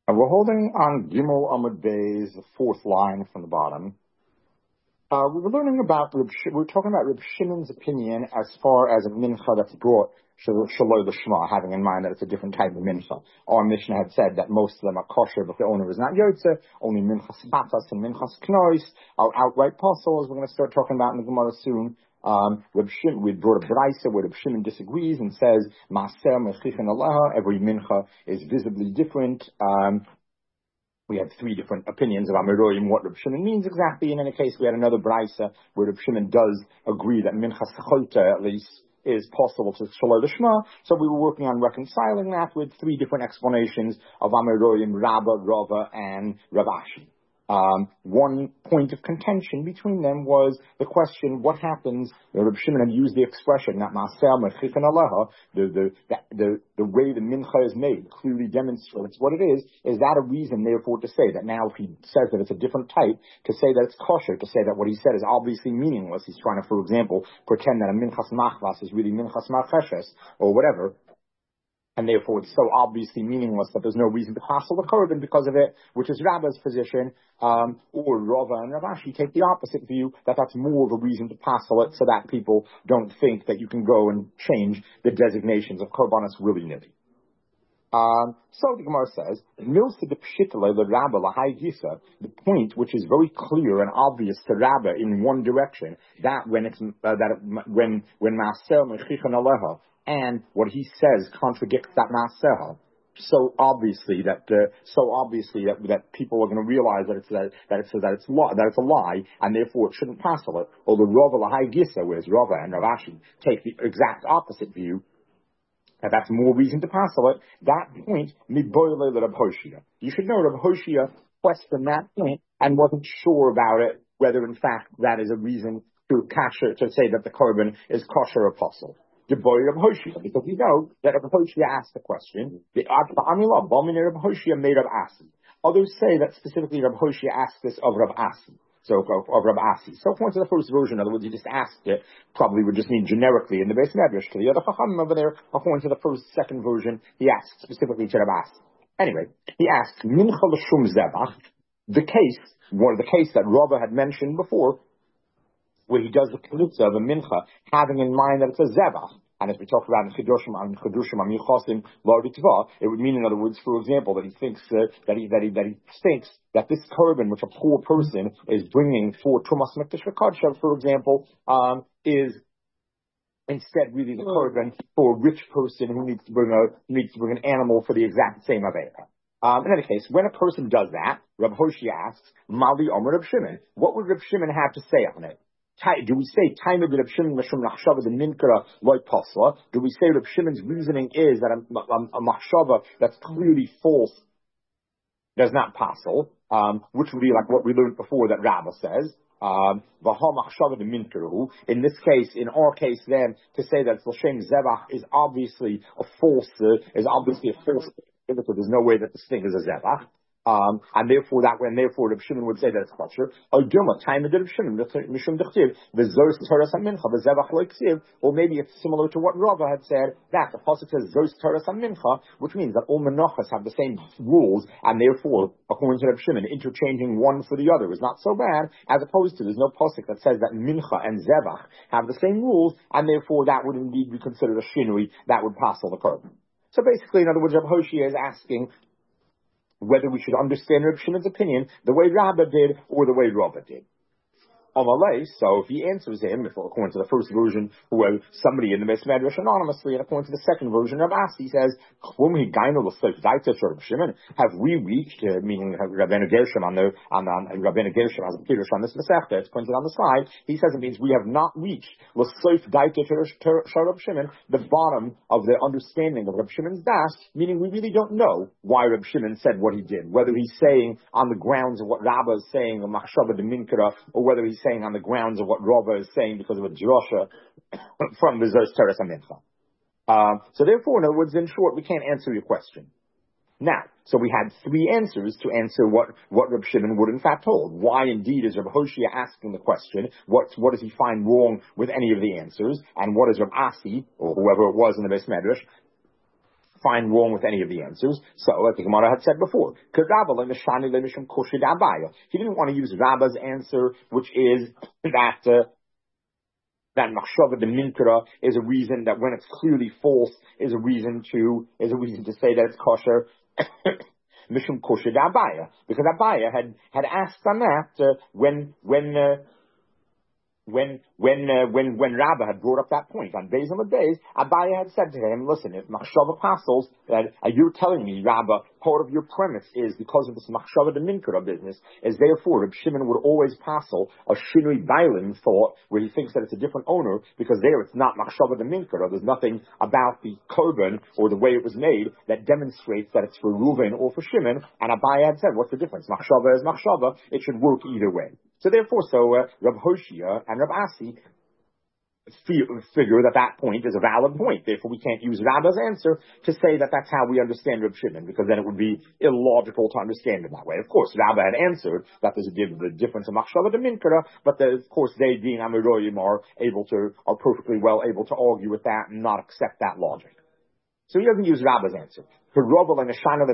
And we're holding on Gimel Amud Bey's fourth line from the bottom. We were learning about we were talking about Reb Shimon's opinion as far as a mincha that's brought shaloi l'shma, having in mind that it's a different type of mincha. Our Mishnah had said that most of them are kosher, but the owner is not yotze. Only minchas batas and minchas knois are outright possible, as we're going to start talking about in the Gemara soon. Reb Shimon, we brought a brayso where Reb Shimon disagrees and says maaser mechichin aleha. Every mincha is visibly different. We had three different opinions about Meroyim, what Reb Shimon means exactly. In any case, we had another brayso where Reb Shimon does agree that minchas chota at least is possible to shaloi l'shma. So we were working on reconciling that with three different explanations of Ameroyim, Rabba, Rava, and Rav Ashi. One point of contention between them was the question: what happens? Reb Shimon had used the expression that maaser mechichin aleha, the way the mincha is made clearly demonstrates what it is. Is that a reason, therefore, to say that now if he says that it's a different type, to say that it's kosher, to say that what he said is obviously meaningless? He's trying to, for example, pretend that a minchas machvas is really minchas marcheshes or whatever. And therefore it's so obviously meaningless that there's no reason to passel the korban because of it, which is Rabba's position, or Rava and Rav Ashi take the opposite view, that that's more of a reason to passel it so that people don't think that you can go and change the designations of korbanos willy-nilly. So the Gemara says, the point which is very clear and obvious to Rabba in one direction, that when it's when maaser mechichin aleha and what he says contradicts that maaser, so obviously that people are going to realize that it's a lie, and therefore it shouldn't passel it. Or the Rava lahai gisa, whereas Rava and Rav Ashi take the exact opposite view, that's more reason to passel it. That point, miboyle Reb Hoshia. You should know Reb Hoshia questioned that point and wasn't sure about it, whether in fact that is a reason to say that the korban is kosher or possible. The boy Reb Hoshia, because we know that Reb Hoshia asked the question. The Amilah Bomin Reb Hoshia made Reb Asi. Others say that specifically Reb Hoshia asked this of Reb Asi. So of Rab Asi. So according to the first version, in other words, he just asked it, probably would just mean generically in the Beis Medrash. To the other Chachamim over there, according to the second version, he asked specifically to Rab Asi. Anyway, he asked Mincha l'shum zebach, the case that Rava had mentioned before, where he does the klutza of a mincha, having in mind that it's a zebach. And as we talked about in Chidushim Amichosim Lo Ritva, it would mean, in other words, for example, that he thinks that he thinks that this korban, which a poor person is bringing for Tumas Mikdash V'Kadshav, for example, is instead really the korban for a rich person who needs to bring an animal for the exact same avera. In any case, when a person does that, Reb Hoshia asks, Mali Omer Reb Shimon, what would Reb Shimon have to say on it? Do we say time of Reb Shimon Mishum Nachshava the Ninkara Loi Pasla? Do we say Reb Shimon's reasoning is that a machshava that's clearly false does not passel, which would be like what we learned before that Rabbah says. In this case, in our case, then to say that L'Shem Zebach is obviously a false. There's no way that this thing is a Zebach. And therefore Reb Shimon would say that it's kosher. Or maybe it's similar to what Rava had said, that the pasuk says Zos Toras HaMincha, which means that all menachos have the same rules, and therefore, according to Reb Shimon, interchanging one for the other is not so bad, as opposed to there's no pasuk that says that Mincha and Zevach have the same rules, and therefore that would indeed be considered a shinui that would passel the korban. So basically, in other words, Reb Hoshia is asking whether we should understand Reb Shimon's opinion the way Rabbah did or the way Rava did. So if he answers him, according to the first version, who somebody in the Beis Medrash anonymously, and according to the second version of Asi says, have we reached, meaning Rabbeinu Gershom Rabbeinu Gershom has a Pirush on this Masechta, it's pointed on the side, he says it means we have not reached the bottom of the understanding of Reb Shimon's das, meaning we really don't know why Reb Shimon said what he did, whether he's saying on the grounds of what Rabbah is saying, or Machshava de Minkara, or whether he's saying on the grounds of what Rava is saying because of a drasha from the Zos Toras HaMincha. So therefore, in other words, in short, we can't answer your question. Now, so we had three answers to answer what Reb Shimon would in fact hold. Why indeed is Reb Hoshia asking the question? What does he find wrong with any of the answers? And what is Reb Asi, or whoever it was in the Beis Medrash, find wrong with any of the answers. So, like the Gemara had said before, he didn't want to use Rabba's answer, which is that machshava de minkra is a reason that when it's clearly false is a reason to say that it's kosher. Mishum kosher de Abaya, because Abaya had asked on that when Rabbah had brought up that point on Beis Amud Beis, Abaya had said to him, listen, if machshava passes, that you're telling me, Rabbah, part of your premise is because of this machshava de minkra business, is therefore Reb Shimon would always passel a shinui bailim thought, where he thinks that it's a different owner, because there it's not machshava de minkra. There's nothing about the korban or the way it was made that demonstrates that it's for Reuven or for Shimon, and Abaya had said, what's the difference? Machshava is machshava, it should work either way. So therefore, Reb Hoshia and Reb Asi figure that point is a valid point. Therefore, we can't use Rabbah's answer to say that that's how we understand Reb Shimon, because then it would be illogical to understand it that way. Of course, Rabbah had answered that there's the difference of Machshava de Minkra, but of course they, being Amiroyim, are perfectly well able to argue with that and not accept that logic. So he doesn't use Rabbah's answer. He didn't want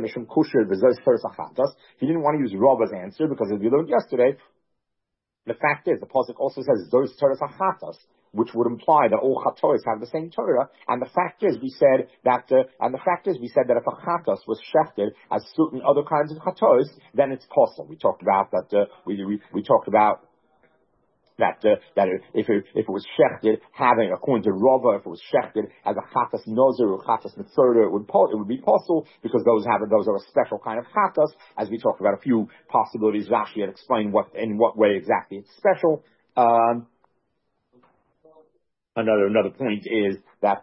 to use Rabbah's answer because, as we learned yesterday, the fact is, the pasuk also says those Torahs achatas, which would imply that all chatos have the same Torah. And the fact is, we said that if a chatos was shechted as certain other kinds of chatos, then it's possible. We talked about that. We talked about that if it was shechted, having, according to Rava, if it was shechted as a chatas nozer or chatas mitzoda, it would be possible, because those are a special kind of chatas. As we talked about a few possibilities, Rashi had explained in what way exactly it's special. Another point is that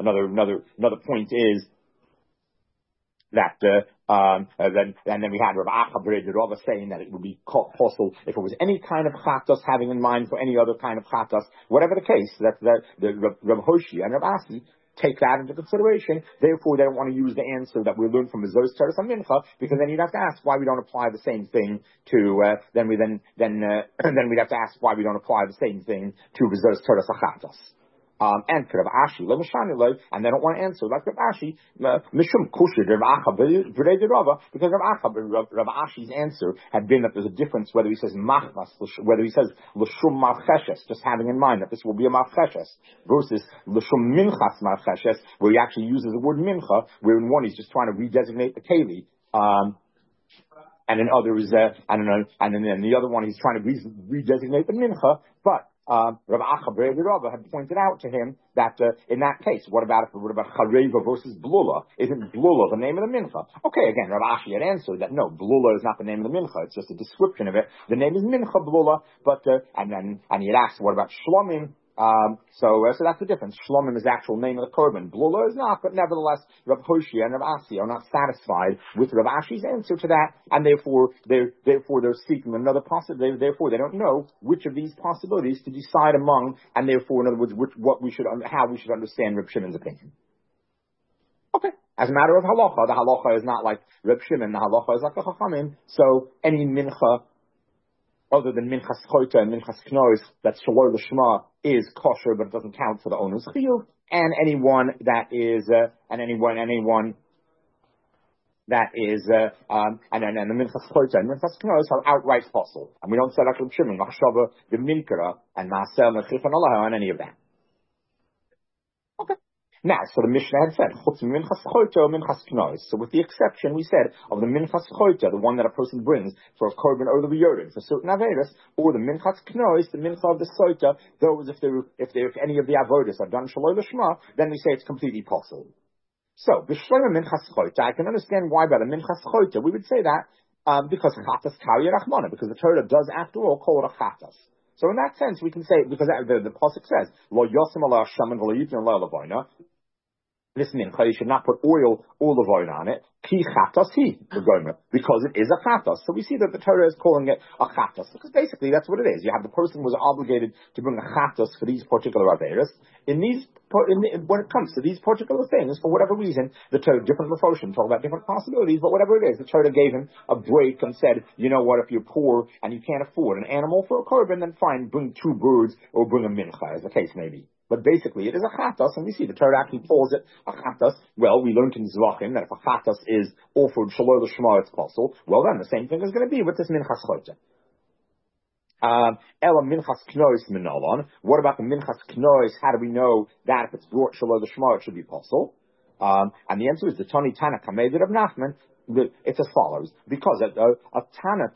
then we had Rav Acha B'Rei Rava saying that it would be possible if it was any kind of chatos, having in mind for any other kind of chatos, whatever the case, that Rav Hoshi and Rav Asi take that into consideration. Therefore, they don't want to use the answer that we learned from Mezos Teres HaMincha, because then you'd have to ask why we don't apply the same thing to. Then we'd have to ask why we don't apply the same thing to Mezos Teres HaChatos. And Rav Ashi, and they don't want to answer like Rav Ashi, Mishum Kushid, Rav Acha B'Rei Rava, because Rav Ashi's answer had been that there's a difference whether he says machmas, whether he says l'shum marcheshes, just having in mind that this will be a marcheshes, versus l'shum minchas marcheshes, where he actually uses the word mincha, where in one he's just trying to redesignate the keli. And in others, and then the other one he's trying to redesignate the mincha, but Rav Acha B'Rei Rava had pointed out to him that in that case, what about Chareva versus Blula? Isn't Blula the name of the mincha? Okay, again, Rav Ashi had answered that no, Blula is not the name of the mincha; it's just a description of it. The name is mincha Blula, but and he had asked, what about Shlomim? So that's the difference. Shlomim is the actual name of the korban. Blula is not, but nevertheless, Rav Hoshia and Rav Asi are not satisfied with Rav Ashi's answer to that, and therefore they're seeking another possibility. Therefore, they don't know which of these possibilities to decide among, and therefore, in other words, how we should understand Reb Shimon's opinion. Okay. As a matter of halacha, the halacha is not like Reb Shimon. The halacha is like the Chachamim. So any mincha other than minchas choita and minchas knois, that shalor l'shma is kosher, but it doesn't count for the owner's chiyuv, and anyone that is, and the minchas choita and minchas knois are outright possible, and we don't say like Reb Shimon, machshava the minkara and maaseh mechifan Allah on any of that. Okay. Now, so the Mishnah had said, chutz minchas choita or minchas knois. So with the exception, we said, of the minchas choita, the one that a person brings for a korban or the yored, for certain averis, or the minchas knois, the mincha of the soita, those if any of the avodas are done shaloi l'shma, then we say it's completely possible. So, b'shleima minchas choita, I can understand why by the minchas choita we would say that, because chatas kari rachmana, because the Torah does after all call it a chatas. So in that sense, we can say, because the pasuk says, lo yosim ala shaman v'lo yitn ala lavoina, this mincha, you should not put oil or lavoina on it, Ki chatas he, because it is a chatas. So we see that the Torah is calling it a chatas, because basically that's what it is. You have the person who was obligated to bring a chatas for these particular averos. When it comes to these particular things, for whatever reason, the Torah, different Mephoshim talk about different possibilities, but whatever it is, the Torah gave him a break and said, you know what, if you're poor and you can't afford an animal for a korban, then fine, bring 2 birds or bring a mincha, as the case may be. But basically, it is a chatas, and we see the Torah actually calls it a chatas. Well, we learned in Zvachim that if a chatas is offered shaloi l'shma, it's possible. Well, then the same thing is going to be with this minchas chote. Ela minchas knois minolon. What about the minchas knois? How do we know that if it's brought shaloi l'shma, it should be possible? And the answer is the Tani Tana Kamei of Nachman. It's as follows: because a Tana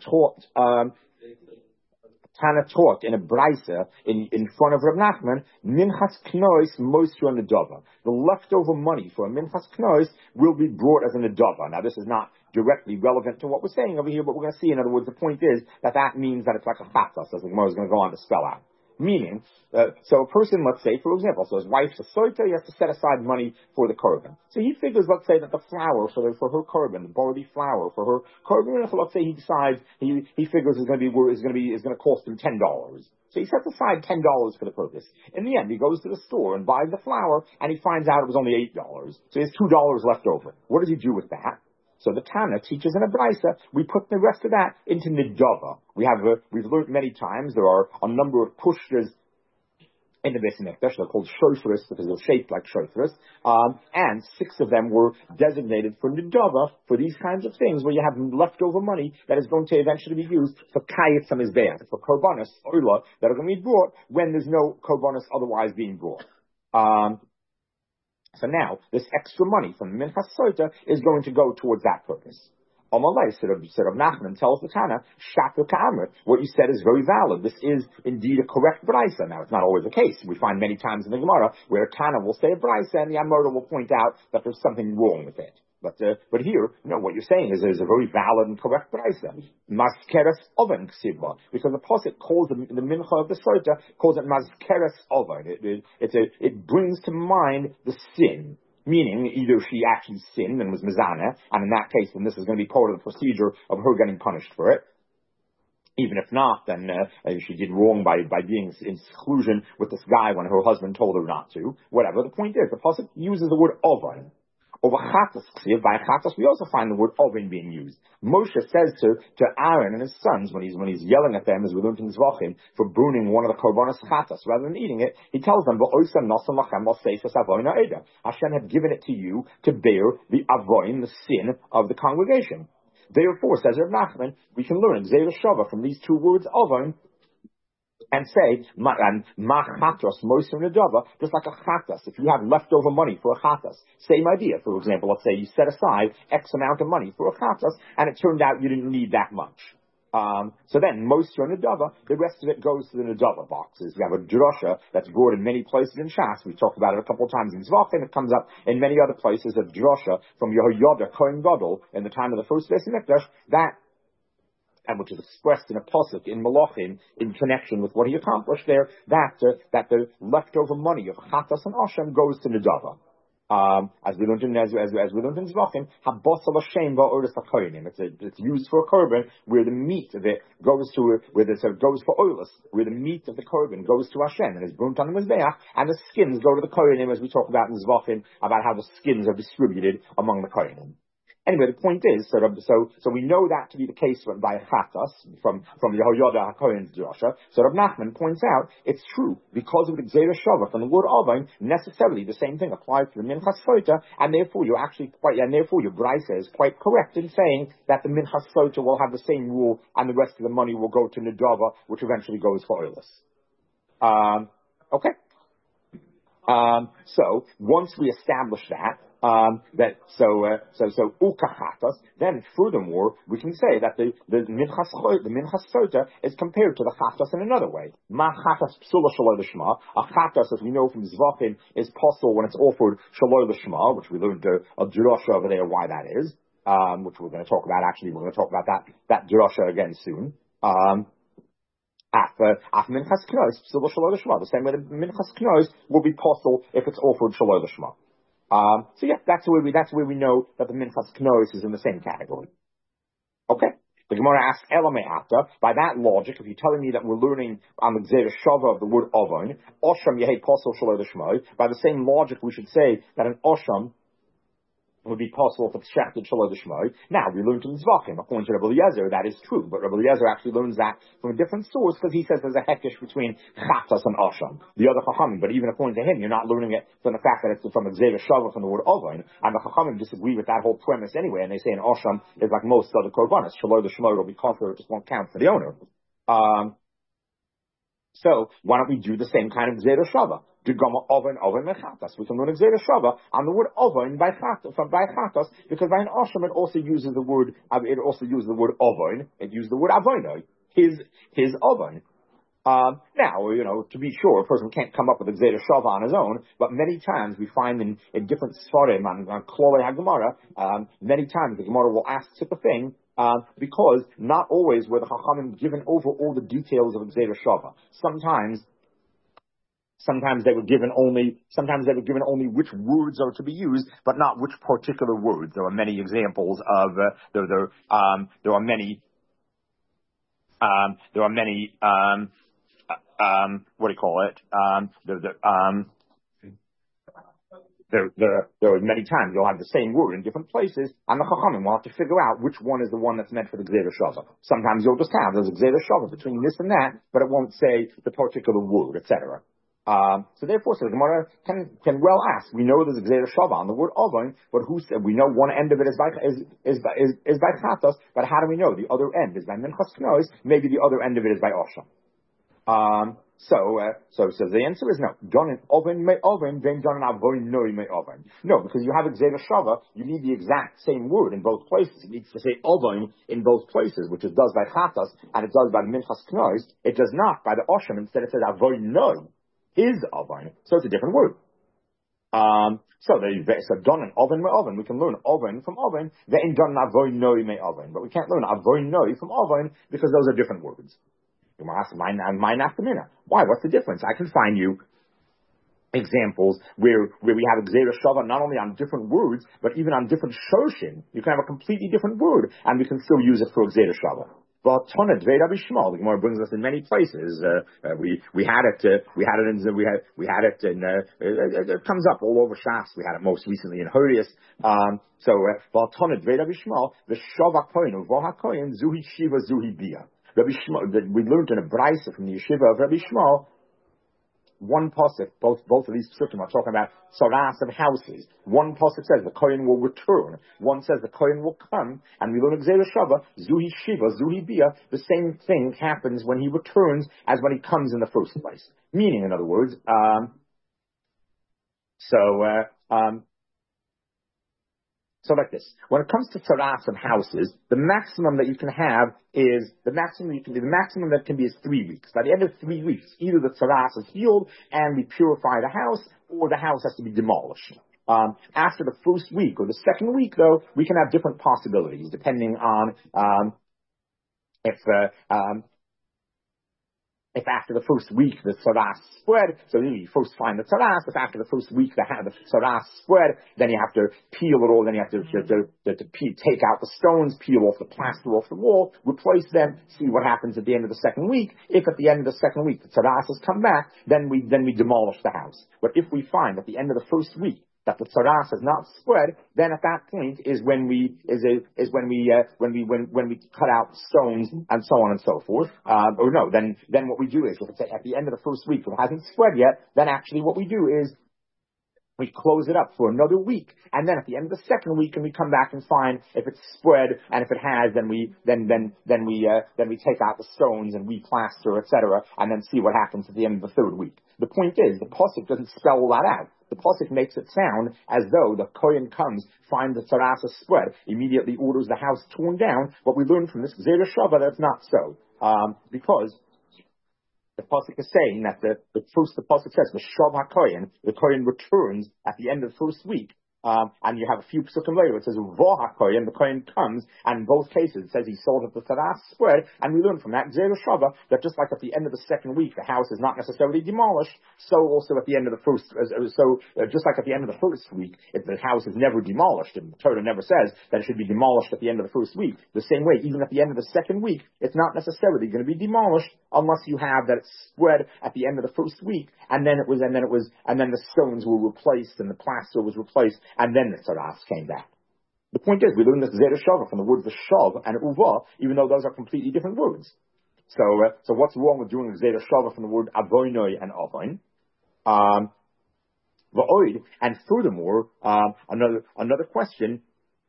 taught in a brisa in front of Reb Nachman, minchas knois moisru nedava. The leftover money for a minchas knois will be brought as a nedava. Now, this is not directly relevant to what we're saying over here, but we're going to see. In other words, the point is that means that it's like a chatas, as the Gemara is going to go on to spell out. Meaning, so a person, let's say, for example, so his wife's a soita, he has to set aside money for the korban. So he figures, let's say, that the flour for her korban, the barley flour for her korban, let's say he decides he figures is going to cost him $10. So he sets aside $10 for the purpose. In the end, he goes to the store and buys the flour, and he finds out it was only $8. So he has $2 left over. What does he do with that? So the Tana teaches in a brisa, we put the rest of that into nidava. We've learned many times there are a number of pushtas in the Beis Mikdash. They're called shofros because they're shaped like shofros, and 6 of them were designated for nidava, for these kinds of things where you have leftover money that is going to eventually be used for kayetz hamizbeach, for korbanos oila that are going to be brought when there's no korbanos otherwise being brought. So now, this extra money from the Minchas Sota is going to go towards that purpose. Amalei, said of Nachman, tells the Tana, Shaker Ka'amr, what you said is very valid. This is indeed a correct brisa. Now, it's not always the case. We find many times in the Gemara where a Tana will say a brisa and the Amora will point out that there's something wrong with it. But here, what you're saying is a very valid and correct brisa. Maskeres oven ksiba, because the pasuk calls the mincha of the sota calls it maskeres oven. It brings to mind the sin, meaning either she actually sinned and was mizana, and in that case, then this is going to be part of the procedure of her getting punished for it. Even if not, then she did wrong by being in seclusion with this guy when her husband told her not to. Whatever. The point is, the pasuk uses the word oven. Over chatas, by chatas, we also find the word oven being used. Moshe says to Aaron and his sons when he's yelling at them, as we learned in Zvachim, for burning one of the korbanos chatas rather than eating it, he tells them, Hashem had given it to you to bear the avoin, the sin of the congregation. Therefore, says Rav Nachman, we can learn Zera Shava from these 2 words oven, and say, ma chatos moiser nedava, just like a chatas. If you have leftover money for a chatas, same idea. For example, let's say you set aside X amount of money for a chatas, and it turned out you didn't need that much. So then, moiser nedava, the rest of it goes to the nedava boxes. We have a drosha that's brought in many places in Shas. We've talked about it a couple of times in Zvachim. It comes up in many other places. A drosha from Yehoyada Kohen Gadol in the time of the first Beis Mikdash, and which is expressed in a pasuk in Malachim in connection with what he accomplished there, that the leftover money of Chatas and Oshem goes to Nedava. As we learned in Zvachim, Habosal Hashem Ba'oris HaKoyanim. It's used for a korban where the meat of it goes to goes for oilus, where the meat of the korban goes to Hashem and is burnt on the mizbeach, and the skins go to the Koyanim, as we talk about in Zvachim about how the skins are distributed among the Koyanim. Anyway, the point is, so we know that to be the case by a chatas from Yehoyada HaKohen's drasha. So Rav Nachman points out it's true because of the Gzeira Shava from the word Ovain. Necessarily, the same thing applies to the Minchas Sota, and therefore your brisa is quite correct in saying that the Minchas Sota will have the same rule, and the rest of the money will go to Nedava, which eventually goes for oilus. Okay. So once we establish that. Ukachatas. Then, furthermore, we can say that the minchas sota is compared to the chatas in another way. Ma chatas psula shaloi l'shma. A chatas, as we know from Zvachim, is possible when it's offered shaloi l'shma, which we learned a drasha over there why that is, which we're going to talk about. Actually, we're going to talk about that drasha again soon. Minchas knois psula shaloi l'shma. The same way the minchas knois will be possible if it's offered shaloi l'shma. So yeah, that's where we know that the Minchas Knois is in the same category. Okay. The Gemara asks, Elame Ata, by that logic, if you're telling me that we're learning on the Gzera Shava of the word Ovon, Osham Yehei Posel Shaloi L'Shmoi, by the same logic we should say that an Osham would be possible if it's shafted Shaloi L'Shmoi. Now, we learned in Zvachim, according to Rabbi Eliezer, that is true, but Rabbi Eliezer actually learns that from a different source because he says there's a hekesh between Chatas and Osham, the other Chachamim, but even according to him, you're not learning it from the fact that it's from a Gzera Shava from the word Ovon, and the Chachamim disagree with that whole premise anyway, and they say an Osham is like most other Korbanos. Shaloi L'Shmoi will be considered, it just won't count for the owner. So why don't we do the same kind of Gzera Shava? Gama Oven Mechatas. We can learn a Gzera Shava on the word Oven by Chatas, because by an Osham it also uses the word Oven. It uses the word Avoinoi. His Oven. Now, to be sure, a person can't come up with a Gzera Shava on his own, but many times we find in different Svarim on Klolei HaGemara, many times the Gemara will ask such a thing, because not always were the Chachamim given over all the details of a Gzera Shava. Sometimes they were given only which words are to be used, but not which particular words. There are many examples of there are many what do you call it? There are many times you'll have the same word in different places, and the Chachamim will have to figure out which one is the one that's meant for the Gzera Shava. Sometimes you'll just have there's a Gzera Shava between this and that, but it won't say the particular word, etc. So therefore, the Gemara can well ask. We know there's a Gzera Shava on the word Ovon, but who said we know one end of it is by Chatos, but how do we know the other end is by Minchas Knois? Maybe the other end of it is by Osham. So the answer is no. Done in Oven may Oven, then done in Avoin Noi may Oven. No, because you have a Gzera Shava, you need the exact same word in both places. It needs to say Oven in both places, which it does by Chatos, and it does by Minchas Knois. It does not by the Osham. Instead it says Avoin Noi. Is Oven, so it's a different word. So done in Oven may Oven. We can learn Oven from Oven, then done in Avoin Noi may Oven. But we can't learn Avoin Noi from Oven because those are different words. You might ask my nafkamina. Why? What's the difference? I can find you examples where we have a Gzera Shava not only on different words, but even on different shorshin. You can have a completely different word, and we can still use it for a Gzera Shava. But Tana Dvei Rabbi Shmuel, the Gemara brings us in many places. We had it it comes up all over Shas. We had it most recently in Horius. But Tana Dvei Rabbi Shmuel, the Shava Kohen of Voha Kohen, Zuhi Shiva Zuhi Bia. Rabbi Shmuel, we learned in a brisa from the yeshiva of Rabbi Shmuel. One pasuk, both of these psukim are talking about saras of houses. One pasuk says the kohen will return. One says the kohen will come. And we learn Gzera Shava, Zuhi Shiva, Zuhi Bia. The same thing happens when he returns as when he comes in the first place. Meaning, in other words, so like this, when it comes to saras of houses, the maximum that you can have is the maximum that can be is 3 weeks. By the end of 3 weeks, either the saras is healed and we purify the house, or the house has to be demolished. After the first week or the second week, though, we can have different possibilities depending on if after the first week the tzaras spread, so you first find the tzaras. If after the first week the tzaras spread, then you have to peel it all. Then you have to take out the stones, peel off the plaster off the wall, replace them, see what happens at the end of the second week. If at the end of the second week the tzaras has come back, then we demolish the house. But if we find at the end of the first week that the tzaras has not spread, then at that point is when we cut out stones and so on and so forth. Then what we do is, if it's at the end of the first week, if it hasn't spread yet, then actually what we do is we close it up for another week, and then at the end of the second week, and we come back and find if it's spread, and if it has, then we take out the stones and replaster, etc., and then see what happens at the end of the third week. The point is, the pasuk doesn't spell all that out. The pasuk makes it sound as though the kohen comes, finds the tzaras is spread, immediately orders the house torn down. What we learn from this Gzera Shava, that's not so, because the pasuk is saying that the pasuk says the Shav HaKohen, the Kohen returns at the end of the first week. and you have a few psukim later, it says, and the kohen comes, and in both cases, it says he sold at the Taras spread, and we learn from that, Gzeira Shava, that just like at the end of the second week, the house is not necessarily demolished, so also at the end of the first, just like at the end of the first week, if the house is never demolished, and the Torah never says that it should be demolished at the end of the first week, the same way, even at the end of the second week, it's not necessarily going to be demolished, unless you have that it's spread at the end of the first week, and then the stones were replaced, and the plaster was replaced, and then the Taras came back. The point is, we learn this Gzeira Shava from the words Shav and Uva, even though those are completely different words. So what's wrong with doing Gzeira Shava from the word Avoinoi and Avoin? And furthermore, another question.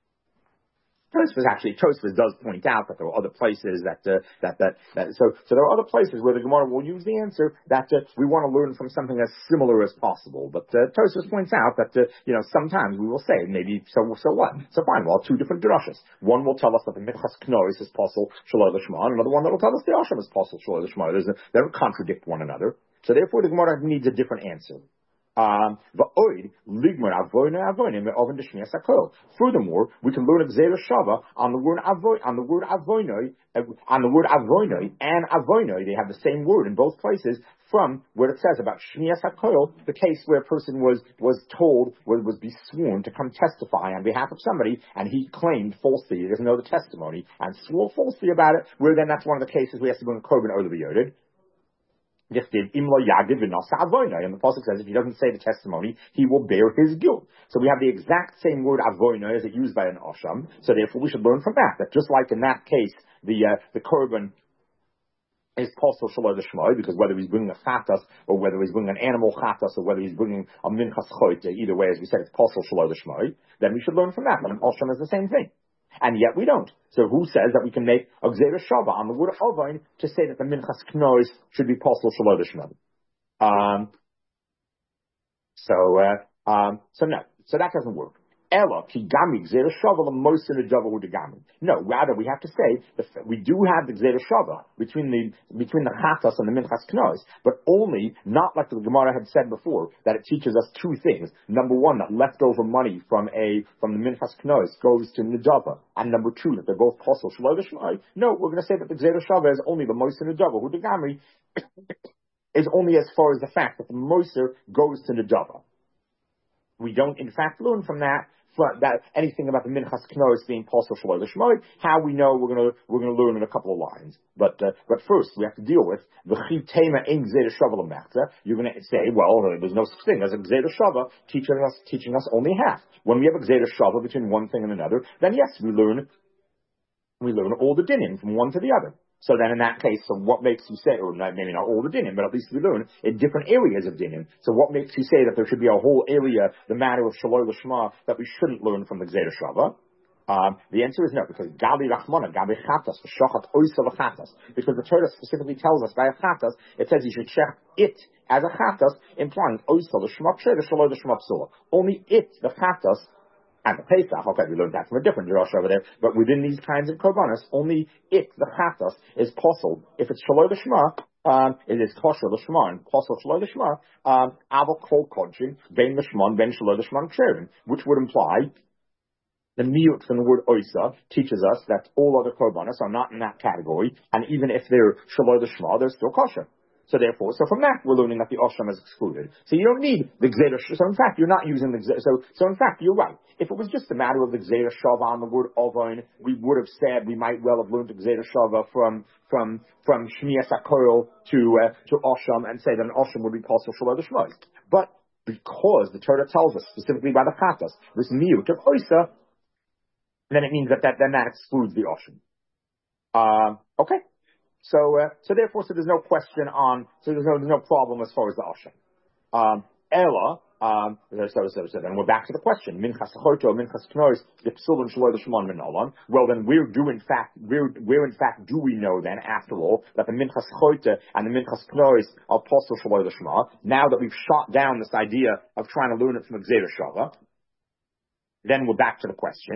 Tosfos does point out that there are other places so there are other places where the Gemara will use the answer that we want to learn from something as similar as possible. But Tosfos points out that sometimes we will say maybe so what? So fine, well, two different drushes. One will tell us that the Minchas Knois is possible Shaloi Lishma, and another one that will tell us the Asham is possible Shaloi Lishma. They don't contradict one another. So therefore, the Gemara needs a different answer. Furthermore, we can learn a Gzeira Shava on the word avoinoi, and avoinoi. They have the same word in both places from where it says about Shmias HaKol, the case where a person was besworn to come testify on behalf of somebody, and he claimed falsely, he doesn't know the testimony, and swore falsely about it, where then that's one of the cases we have to go in Korban Oil B'Yodid. And the pasuk says if he doesn't say the testimony, he will bear his guilt. So we have the exact same word avoina as it used by an asham. So therefore, we should learn from that just like in that case, the korban is possible shaloi l'shmoi, because whether he's bringing a chatas or whether he's bringing an animal chatas or whether he's bringing a minchas choite, either way, as we said, it's possible shaloi l'shmoi. Then we should learn from that. But an asham is the same thing. And yet we don't. So who says that we can make a Gzeira Shava on the word of Ovain to say that the Minchas Knois should be possible Shaloi Lishma? So no. So that doesn't work. Ella, Kigami, Gzeira Shava, the most in the Java with the Gami. No, rather we have to say that we do have the Gzeira Shava between the Chatas and the Minchas Knois, but only not like the Gemara had said before, that it teaches us two things. Number one, that leftover money from the Minchas Knois goes to Nidava, and number two, that they're both possible Shaloi Lishmai. No, we're going to say that the Gzeira Shava is only the most in the Java with the Gami is only as far as the fact that the Moser goes to Nidava. We don't, in fact, learn from that anything about the Minchas Knois being possible Shaloi Lishmoi. How we know we're gonna learn in a couple of lines. But first we have to deal with the Chitema in Gzeira Shava L'Mechta. You're gonna say, well, there's no such thing as a Gzeira Shava teaching us only half. When we have a Gzeira Shava between one thing and another, then yes, we learn all the dinim from one to the other. So then in that case, so what makes you say, or maybe not all the dinim, but at least we learn in different areas of dinim. So what makes you say that there should be a whole area, the matter of Shaloi L'Shma, that we shouldn't learn from the Gzeira Shava? The answer is no, because Gabi Rachmana, Gabi Chatas, Shachat Oisa L'Chatas. Because the Torah specifically tells us by a Chatas, it says you should check it as a Chatas, implying Oisa L'Shma Pshe, the Shaloi L'Shma Psula. Only it, the Chatas, and the Pesach, okay, we learned that from a different Rosh over there, but within these kinds of Korbanos, only it, the Chatas, is possible. If it's Shaloi L'Shma, it is kosher L'Shma, and possible Shaloi L'Shma, Aval Kol Kodshim, Ben L'Shma, Ben Shaloi L'Shma Ksherim, which would imply the miyut from the word oisa teaches us that all other Korbanos are not in that category, and even if they're Shaloi L'Shma, they're still kosher. So from that we're learning that the Osham is excluded. So you don't need the Gzeira. So in fact, you're not using the Gzeira. So in fact, you're right. If it was just a matter of the Gzeira Shava on the word Ovain, we would have said we might well have learned the Gzeira Shava from Shmias HaKol to Osham and say that an Osham would be possible Shaloi L'Shmoi. But because the Torah tells us specifically by the Chatas this miyut of Oisa, then it means that excludes the Osham. Okay. So therefore, there's no question there's no problem as far as the Asham. Ella, so then we're back to the question. Minchas Choto, Minchas Knois, the Psulin Shaloi L'Shman Min. Well then, where in fact do we know then, after all, that the Minchas Choto and the Minchas Knois are possible Shaloi L'Shma, now that we've shot down this idea of trying to learn it from the Gzeira Shava, then we're back to the question.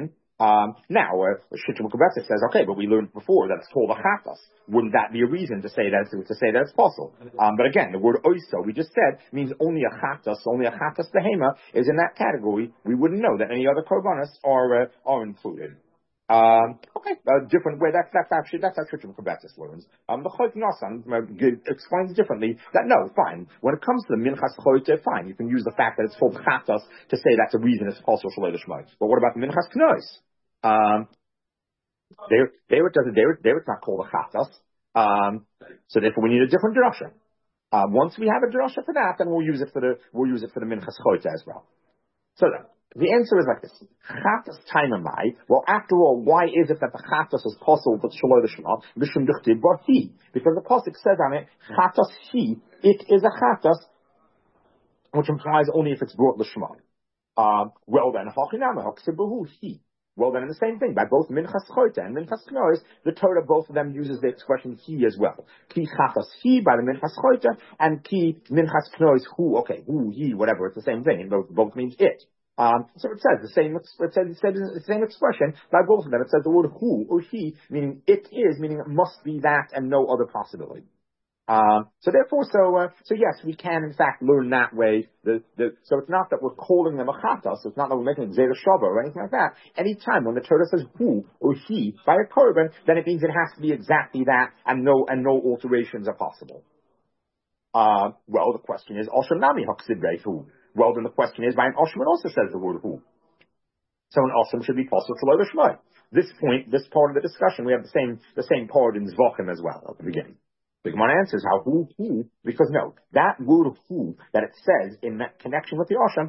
Now, Shittim Kubetza says, okay, but we learned before that it's called a chatas. Wouldn't that be a reason to say that it's possible? But again, the word oiso, we just said, means only a chatas behema is in that category. We wouldn't know that any other korbanos are included. Okay, different way. That's how Shittim Kubetza learns. The Chayt Nasan explains differently that no, fine. When it comes to the Minchas Choyte, fine. You can use the fact that it's called chatas to say that's a reason it's also Shalei Lishmai. But what about the Minchas Knois? There it's not called a chatas. So therefore we need a different drasha. Once we have a drasha for that, then we'll use it for the Minchas Choyte as well. So then, the answer is like this. Chatas tainamai. Well, after all, why is it that the chatas is possible but shaloi l'shma? Mishum duchti bar he. Because the pasuk says on it, chatas he. It is a chatas, which implies only if it's brought l'shma. Well then, hachinama haksibuhu he. Well then, in the same thing, by both Minchas Choyte and Minchas Knois, the Torah, both of them uses the expression he as well. Ki chatas he by the Minchas Choyte, and ki Minchas Knois who. Okay, who, he, whatever, it's the same thing. It both means it. So it says the same. It says the same expression by both of them. It says the word who or he, meaning it is, meaning it must be that and no other possibility. So yes, we can in fact learn that way. So it's not that we're calling them a chatas. It's not that we're making a zera shava or anything like that. Anytime when the Torah says who or he by a korban, then it means it has to be exactly that, and no alterations are possible. Well, the question is Oshem Nami Haksidrei who. Well, then the question is, by an Oshem it also says the word who. So an Oshem should be possible to Lo Shmai. This part of the discussion, we have the same part in Zvachim as well at the beginning. The Gemara answers how who, because no, that word who that it says in that connection with the Oshem,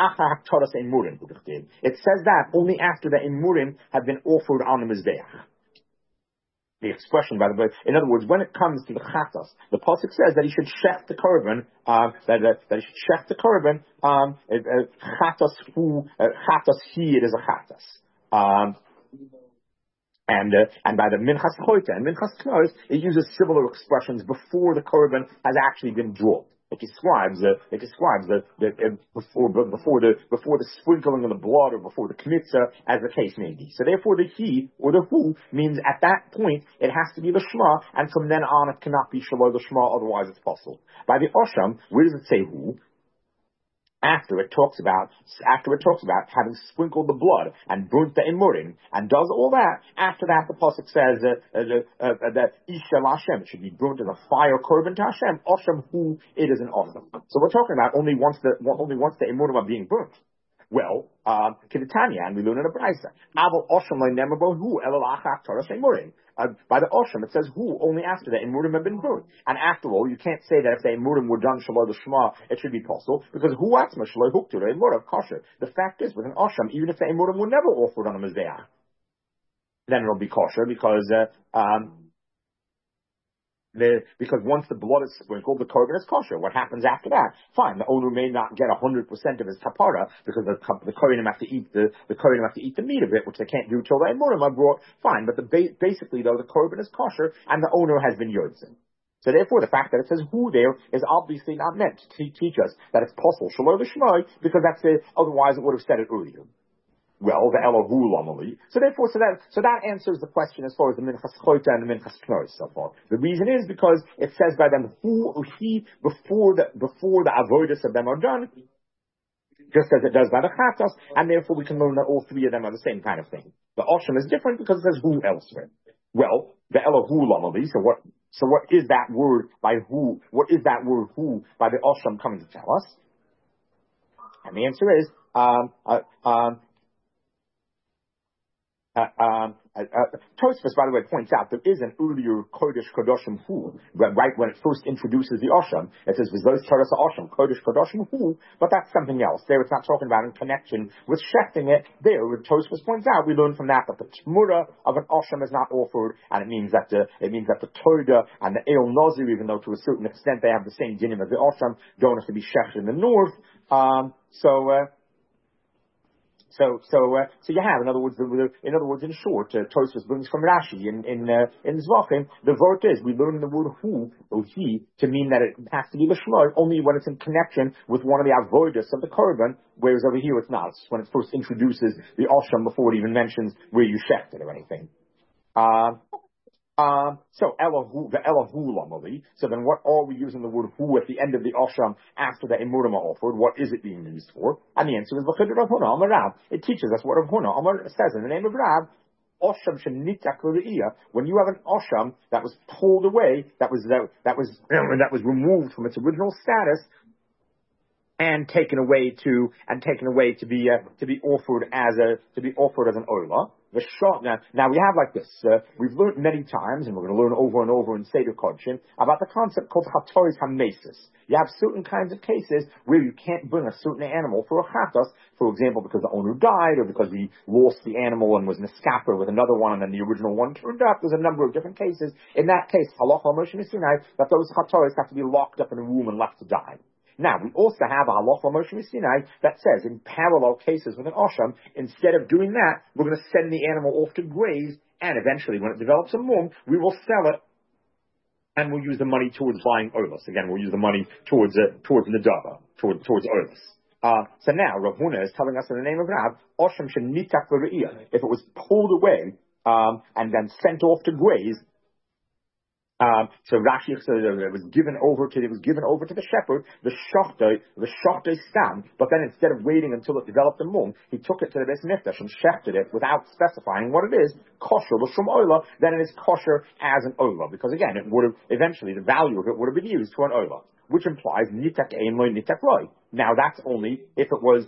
it says that only after the Imurim have been offered on the Mizbeach. The expression, by the way, in other words, when it comes to the chatas, the pasuk says that he should shech the korban, that he should shech the korban, chatas he, it is a chatas. And by the Minchas Choyte and Minchas Knois, it uses similar expressions before the korban has actually been drawn. It describes before the sprinkling of the blood or before the kmitza, as the case may be. So therefore, the he or the who means at that point it has to be the shema, and from then on it cannot be shaloi the shema. Otherwise, it's possible. By the osham, where does it say who? After it talks about having sprinkled the blood and burnt the imurim and does all that, after that the pasuk says that Isha Hashem, it should be burnt as a fire korban to Hashem. Oshem who, it is an oshem. So we're talking about only once the imurim are being burnt. Well, Kidatanya, and we learn in a brayso. Aval Oshem le'nemabo who elalachak Torah imurim. By the Oshem, it says who only after the imurim have been burnt. And after all, you can't say that if the imurim were done shaloi l'shma, it should be possible, because who atzma shaloi huktu the imurav kosher. The fact is, with an Oshem, even if the imurim were never offered on a mizbeach, then it'll be kosher, because once the blood is sprinkled, the korban is kosher. What happens after that? Fine, the owner may not get 100% of his kapara because the kohenim have to eat the meat of it, which they can't do till the imurim are brought. Fine, but basically though, the korban is kosher and the owner has been yodzin. So therefore, the fact that it says who there is obviously not meant to teach us that it's possible shaloi l'shmai, because otherwise it would have said it earlier. Well, the Elohu Lomali. So that answers the question as far as the Minchas Choyte and the Minchas Knois so far. The reason is because it says by them who or he before the avodas of them are done, just as it does by the Chatas, and therefore we can learn that all three of them are the same kind of thing. The Oshem is different because it says who elsewhere. Well, the Elohu Lomali. So what is that word by who? What is that word who by the Oshem coming to tell us? And the answer is Tosfos, by the way, points out there is an earlier Kodesh Kodashim Hu, right when it first introduces the Osham. It says, V'zos Torah Osham, Kodesh Kodashim Hu, but that's something else. There it's not talking about in connection with shechting it. There, Tosfos points out, we learn from that the Tmura of an Osham is not offered, and it means that the Toida and the El Nazir, even though to a certain extent they have the same dinim as the Osham, don't have to be shechted in the north. So you have, in other words, in short, Tosfos brings from Rashi in Zvachim. The word is we learn the word hu or he to mean that it has to be l'shloim only when it's in connection with one of the avodas of the korban, whereas over here it's not. It's when it first introduces the osham before it even mentions where you shecht it or anything. So Elahu, the Elahu Lamali. So then what are we using the word hu at the end of the Osham after the Emurama offered? What is it being used for? And the answer is L'chid Rav Huna Amar Rab. It teaches us what Rav Huna Amar says in the name of Rab. Osham shenitak l're'iyah. When you have an Osham that was pulled away, that was removed from its original status, and taken away to be offered as an oila. The shot now we have like this. We've learned many times, and we're going to learn over and over in Seder Kodshin about the concept called chatoris hamesis. You have certain kinds of cases where you can't bring a certain animal for a chatos, for example, because the owner died, or because he lost the animal and was nescaper with another one, and then the original one turned up. There's a number of different cases. In that case, halacha Moshe Sinai, that those chatoris have to be locked up in a room and left to die. Now, we also have a halacha Moshe Sinai that says, in parallel cases with an osham, instead of doing that, we're going to send the animal off to graze, and eventually, when it develops a mum, we will sell it, and we'll use the money towards buying oilus. Again, we'll use the money towards nedava, towards oilus. So now, Rav Huna is telling us in the name of Rav, osham shenitak l're'iyah, if it was pulled away, and then sent off to graze, so Rashi says it was given over to the shepherd, the shochtei stam, but then instead of waiting until it developed a mum, he took it to the Beis Mikdash and shechted it without specifying what it is, kosher l'shum oila, then it is kosher as an oila, because again, it would have, eventually the value of it would have been used for an oila, which implies nitak ein loy nitak roy. Now that's only if it was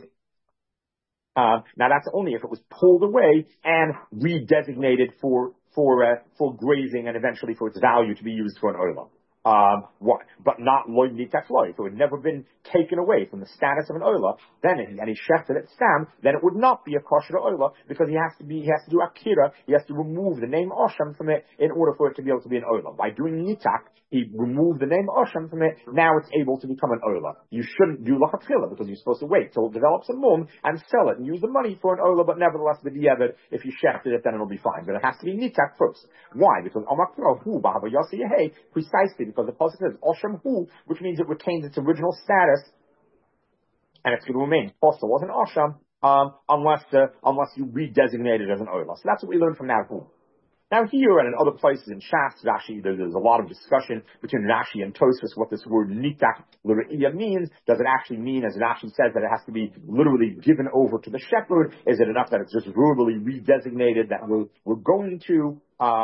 pulled away and redesignated for grazing and eventually for its value to be used for an oila. But not loy nitak loy. If it had never been taken away from the status of an oila, then and he shechted it stam, then it would not be a kosher oila because he has to do akira. He has to remove the name osham from it in order for it to be able to be an oila. By doing nitak, he removed the name osham from it. Now it's able to become an oila. You shouldn't do lachatchila because you're supposed to wait till it develops a mum and sell it and use the money for an oila. But nevertheless, the diavad, if you shechted it, then it'll be fine. But it has to be nitak first. Why? Because amakro hu b'hava yasi yehei, precisely because the pasuk says osham hu, which means it retains its original status, and it's going to remain. Also, wasn't osham unless you redesignate it as an oila. So that's what we learned from that hu. Now here and in other places in Shas, Rashi, there's a lot of discussion between Rashi and Tosfos what this word nitak l're'iyah means. Does it actually mean, as Rashi says, that it has to be literally given over to the shepherd? Is it enough that it's just verbally redesignated that we're going to?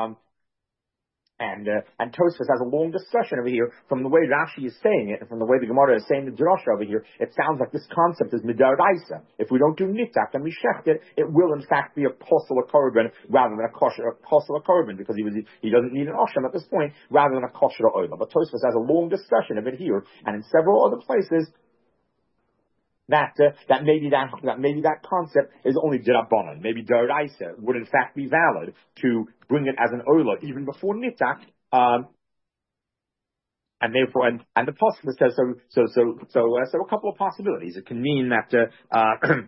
And Tosfos has a long discussion over here from the way Rashi is saying it and from the way the Gemara is saying the drasha over here. It sounds like this concept is midaraisa. If we don't do nitak and we shecht it, it will in fact be a posel korban rather than a kosher korban because he doesn't need an osham at this point rather than a kosher oila. But Tosfos has a long discussion of it here and in several other places. That maybe that concept is only derabanan. Maybe deraisa would in fact be valid to bring it as an oila even before nitak. And therefore, and the pasuk says so. A couple of possibilities. It can mean that.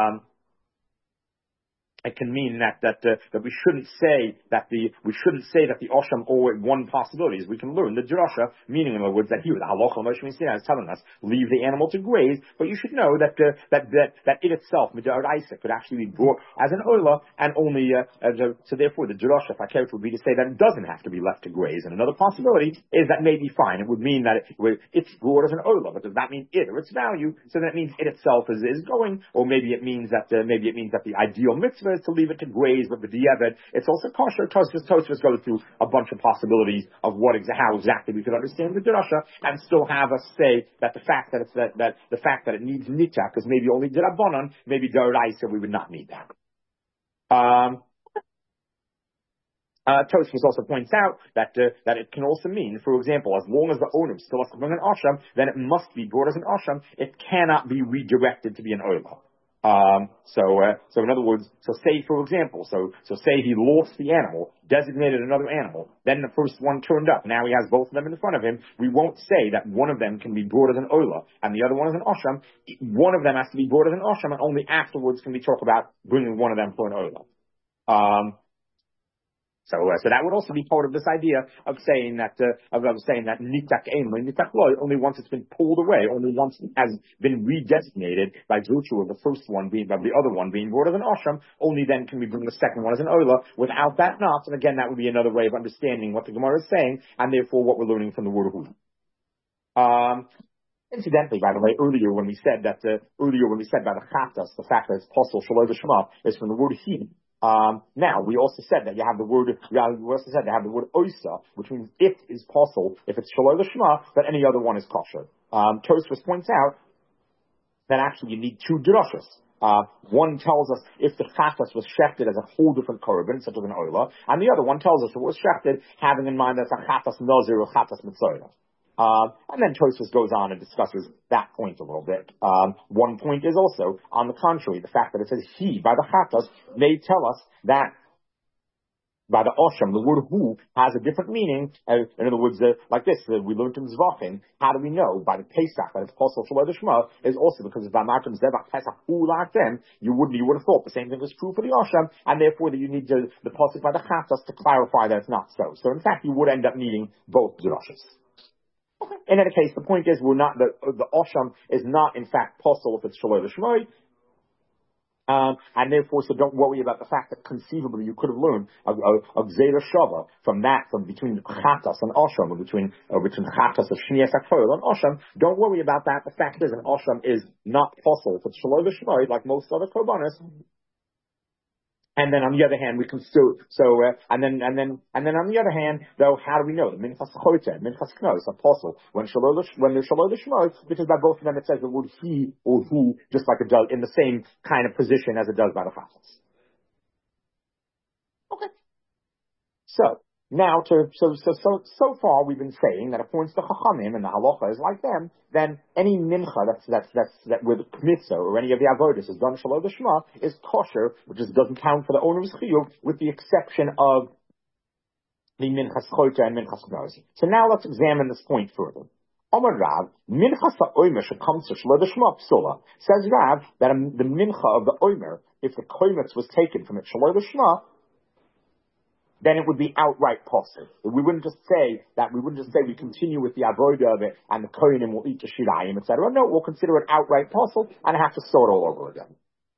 It can mean that we shouldn't say that the osham or one possibility is we can learn the drasha, meaning in other words that here the halacha Moshe Sinai is telling us leave the animal to graze, but you should know that it itself midaraisa could actually be brought as an oila and only so therefore the drasha fakert would be to say that it doesn't have to be left to graze. And another possibility is that may be fine. It would mean that it's brought as an oila, but does that mean it or its value? So that means it itself is going, or maybe it means that the ideal mitzvah is to leave it to graze, but the diavad, it's also kosher. Tosfos goes through a bunch of possibilities of how exactly we could understand the drasha and still have us say that the fact that it needs nitak is maybe only derabanan, maybe deraisa we would not need that. Tosfos also points out that it can also mean, for example, as long as the owner still has to bring an osham, then it must be brought as an osham. It cannot be redirected to be an oila. So in other words, so say for example, so say he lost the animal, designated another animal, then the first one turned up. Now he has both of them in front of him. We won't say that one of them can be brought as an oila and the other one as an osham. One of them has to be brought as an osham, and only afterwards can we talk about bringing one of them for an oila. So that would also be part of this idea of saying that nitak einli, nitak loy, only once it's been pulled away, only once it has been redesignated by virtue of the first one being, by the other one being brought as an ashram, only then can we bring the second one as an oila. Without that not, and again, that would be another way of understanding what the Gemara is saying, and therefore what we're learning from the word hu. Incidentally, by the way, earlier when we said by the chatas, the fact that it's possible shaloi v'shema is from the word he. Now we also said that you have the word oisa, which means it is possible if it's shaloi l'shma, but any other one is kosher. Tosfos points out that actually you need two drashos. One tells us if the chatas was shechted as a whole different korban, such as an oila, and the other one tells us it was shechted having in mind that it's a chatas nazir or chatas mitzvah. And then Tosfos goes on and discusses that point a little bit. One point is also, on the contrary, the fact that it says he by the chatas may tell us that by the osham, the word hu has a different meaning. In other words, like this, we learned in Zvachim, how do we know by the Pesach that it's possible Shaloi Shema is also because of Vamatim Zevach Pesach hu la'atem, you would have thought the same thing is true for the osham, and therefore that you need the pasuk by the chatas to clarify that it's not so. So in fact, you would end up needing both drashos. In any case, the point is the osham is not in fact possible if it's shaloi l'shmoi, and therefore, so don't worry about the fact that conceivably you could have learned a gzeira shava from between chatas and osham, or between chatas of shnias hakol and osham. Don't worry about that. The fact is, an osham is not possible if it's shaloi l'shmoi, like most other korbanos. And then on the other hand, we can and then on the other hand, though, how do we know? The minchas chote, minchas knos, apostle, when there's shaloi l'shmoi, because by both of them it says the word he or who, just like it does in the same kind of position as it does by the chatas. Okay. So far we've been saying that according to the Chachamim and the halacha is like them, then any mincha that with mitzvah or any of the avodas is done shaloi l'shma is kosher, which doesn't count for the owner's chiyuv, with the exception of the minchas chote and minchas knos. So now let's examine this point further. Amar Rav, minchas ha'omer shecomes to shaloi l'shma psula. Says Rav that the mincha of the omer, if the koimetz was taken from it shaloi l'shma, then it would be outright possible. We wouldn't just say we continue with the avodah of it and the kohenim will eat the shirayim, etc. No, we'll consider it outright possible and have to start all over again.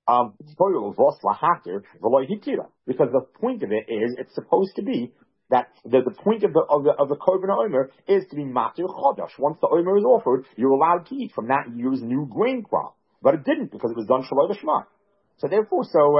Because the point of it is, it's supposed to be that the point of the korban omer is to be matir chodosh. Once the omer is offered, you're allowed to eat from that year's new grain crop. But it didn't, because it was done shaloi l'shma. So therefore,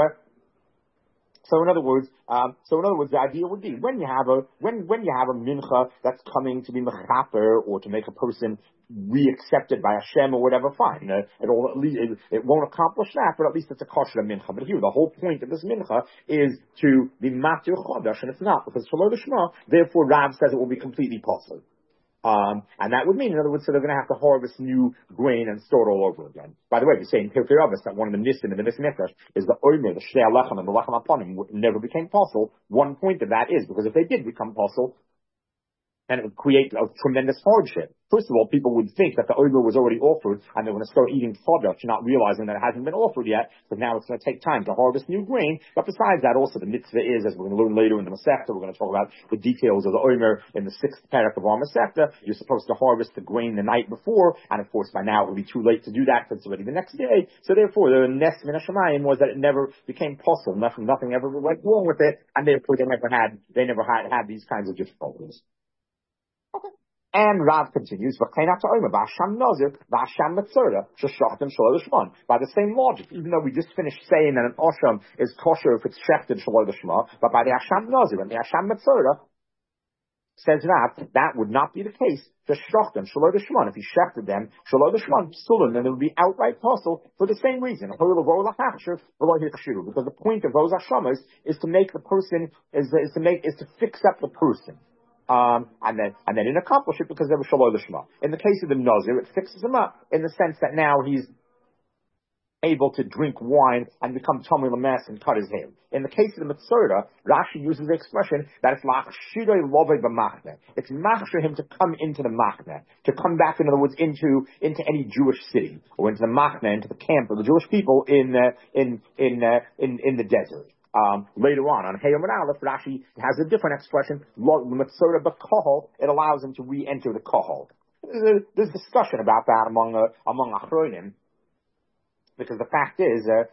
So in other words, the idea would be when you have a mincha that's coming to be mechaper or to make a person re-accepted by Hashem or whatever, fine. It won't accomplish that, but at least it's a kosher mincha. But here, the whole point of this mincha is to be matir chodesh, and it's not, because shaloi l'shma. Therefore, Rav says it will be completely possible. And that would mean, in other words, so they're going to have to harvest new grain and store it all over again. By the way, we say in Pirkei Avos that one of the nisim in the Nisim Mikdash is the omer, the shnei alechem and the lechem aponim never became possible. One point of that is because if they did become possible, and it would create a tremendous hardship. First of all, people would think that the omer was already offered, and they're going to start eating chodesh, not realizing that it hasn't been offered yet, but now it's going to take time to harvest new grain. But besides that, also the mitzvah is, as we're going to learn later in the Masechta, we're going to talk about the details of the omer in the 6th parak of our Masechta. You're supposed to harvest the grain the night before, and of course by now it will be too late to do that because it's already the next day. So therefore, the nes min hashamayim was that it never became possible. Nothing ever went wrong with it, and therefore they never had these kinds of difficulties. Okay. And Rav continues, by the same logic, even though we just finished saying that an osham is kosher if it's shechted shaloi l'shma, but by the Hasham Nazir and the Hasham Metzora, says Rav, that would not be the case for shachtim shaloi l'shma. If he shechted them shaloi l'shma, then it would be outright possible for the same reason. Because the point of those hashamas is to make the person is to fix up the person. And then didn't accomplish it because they were shaloi l'shma. In the case of the Nazir, it fixes him up in the sense that now he's able to drink wine and become Tomei Lames and cut his hair. In the case of the Mitzvah, Rashi uses the expression that it's lachshiroi lovei b'machne. It's machshir him to come into the machne, to come back, in other words, into any Jewish city, or into the machne, into the camp of the Jewish people in the desert. Later on Hayom and Aleph, Rashi has a different expression, Mitzvah b'kohol. It allows him to re-enter the kohol. There's discussion about that among Achronim, because the fact is, the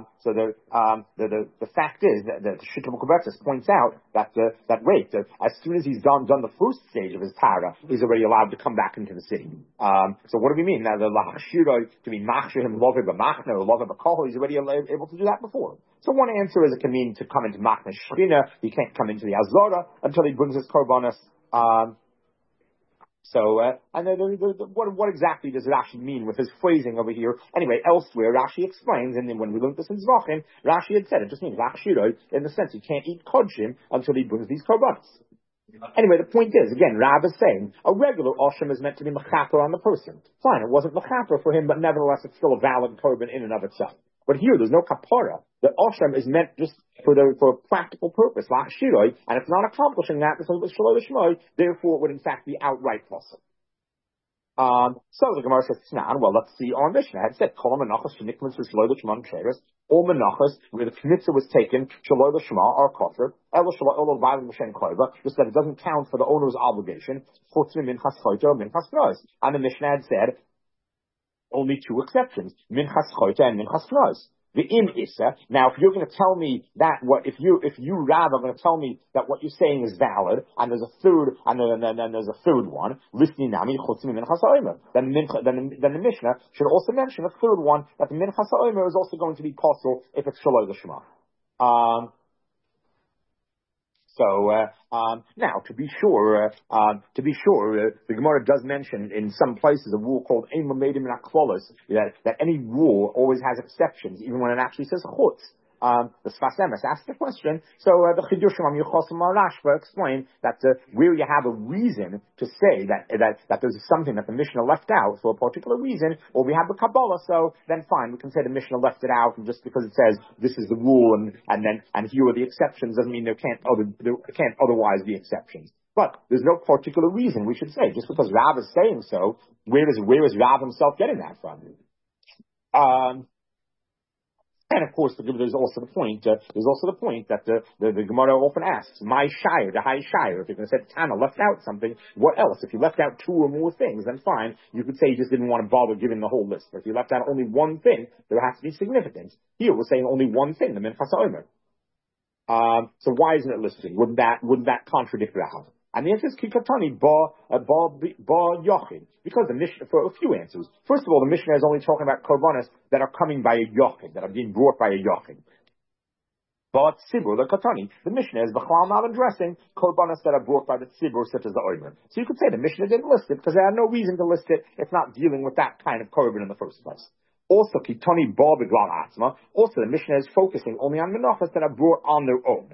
fact is that the Shita Mukabetzis points out that as soon as he's done the first stage of his Tara, he's already allowed to come back into the city. So what do we mean? Now the Lachashiro, to be Machshir him Love b'Machna or Love b'Kohol, he's already able to do that before. So one answer is it can mean to come into Machna Shechina. He can't come into the Azora until he brings his Korbanos. And then what exactly does Rashi mean with his phrasing over here? Anyway, elsewhere, Rashi explains, and then when we learned this in Zvachim, Rashi had said it just means Lachshiroi, in the sense he can't eat kodshim until he brings these korbanos. Anyway, the point is, again, Rav is saying, a regular Oshem is meant to be mechaper on the person. Fine, it wasn't mechaper for him, but nevertheless it's still a valid korban in and of itself. But here, there's no kapara. The Oshem is meant just for a practical purpose, lachshiroi, and it's not accomplishing that, therefore it would in fact be outright possible. So the Gemara says, well, let's see. Our Mishnah had said, all menachos where the kmitza was taken, shaloi l'shema, are kosher, just that it doesn't count for the owner's obligation, and the Mishnah had said, only two exceptions, minchas choita and minchas knos. The im isa. Now, if you're going to tell me that if you Rav are going to tell me that what you're saying is valid, and there's a third, and then there's a third one, lisni nami chutzim minchas ha'omer, then the Mishnah should also mention a third one, that the minchas ha'omer is also going to be possible if it's shaloi l'shema. Now, to be sure, the Gemara does mention in some places a rule called Ein Lamedim Min HaKlolos, that any rule always has exceptions, even when it actually says chutz. The Sfas Emes asked the question, so the Chidushim Am Yuchosim Rashba explained that where you have a reason to say that there's something that the Mishnah left out for a particular reason, or we have the Kabbalah, so then fine, we can say the Mishnah left it out, and just because it says this is the rule, and here are the exceptions, doesn't mean there can't otherwise be exceptions. But there's no particular reason we should say, just because Rav is saying so, where is Rav himself getting that from? And of course, there's also the point that the Gemara often asks, my shire, the high shire. If you're going to say Tana left out something, what else? If you left out two or more things, then fine. You could say you just didn't want to bother giving the whole list. But if you left out only one thing, there has to be significance. Here we're saying only one thing, the Minchas Ha'omer. So why isn't it listed? Wouldn't that contradict Rav? And the answer is Kikatani ba Yochid. Because the Mishnah, for a few answers. First of all, the Mishnah is only talking about korbanos that are coming by a Yochid, that are being brought by a Yochid. But Tzibur, the Katani, the Mishnah is B'chlal not addressing korbanos that are brought by the Tzibur, such as the Omer. So you could say the Mishnah didn't list it, because they had no reason to list it. It's not dealing with that kind of korban in the first place. Also, Kitani ba B'glal Atzma. Also, the Mishnah is focusing only on menachos that are brought on their own.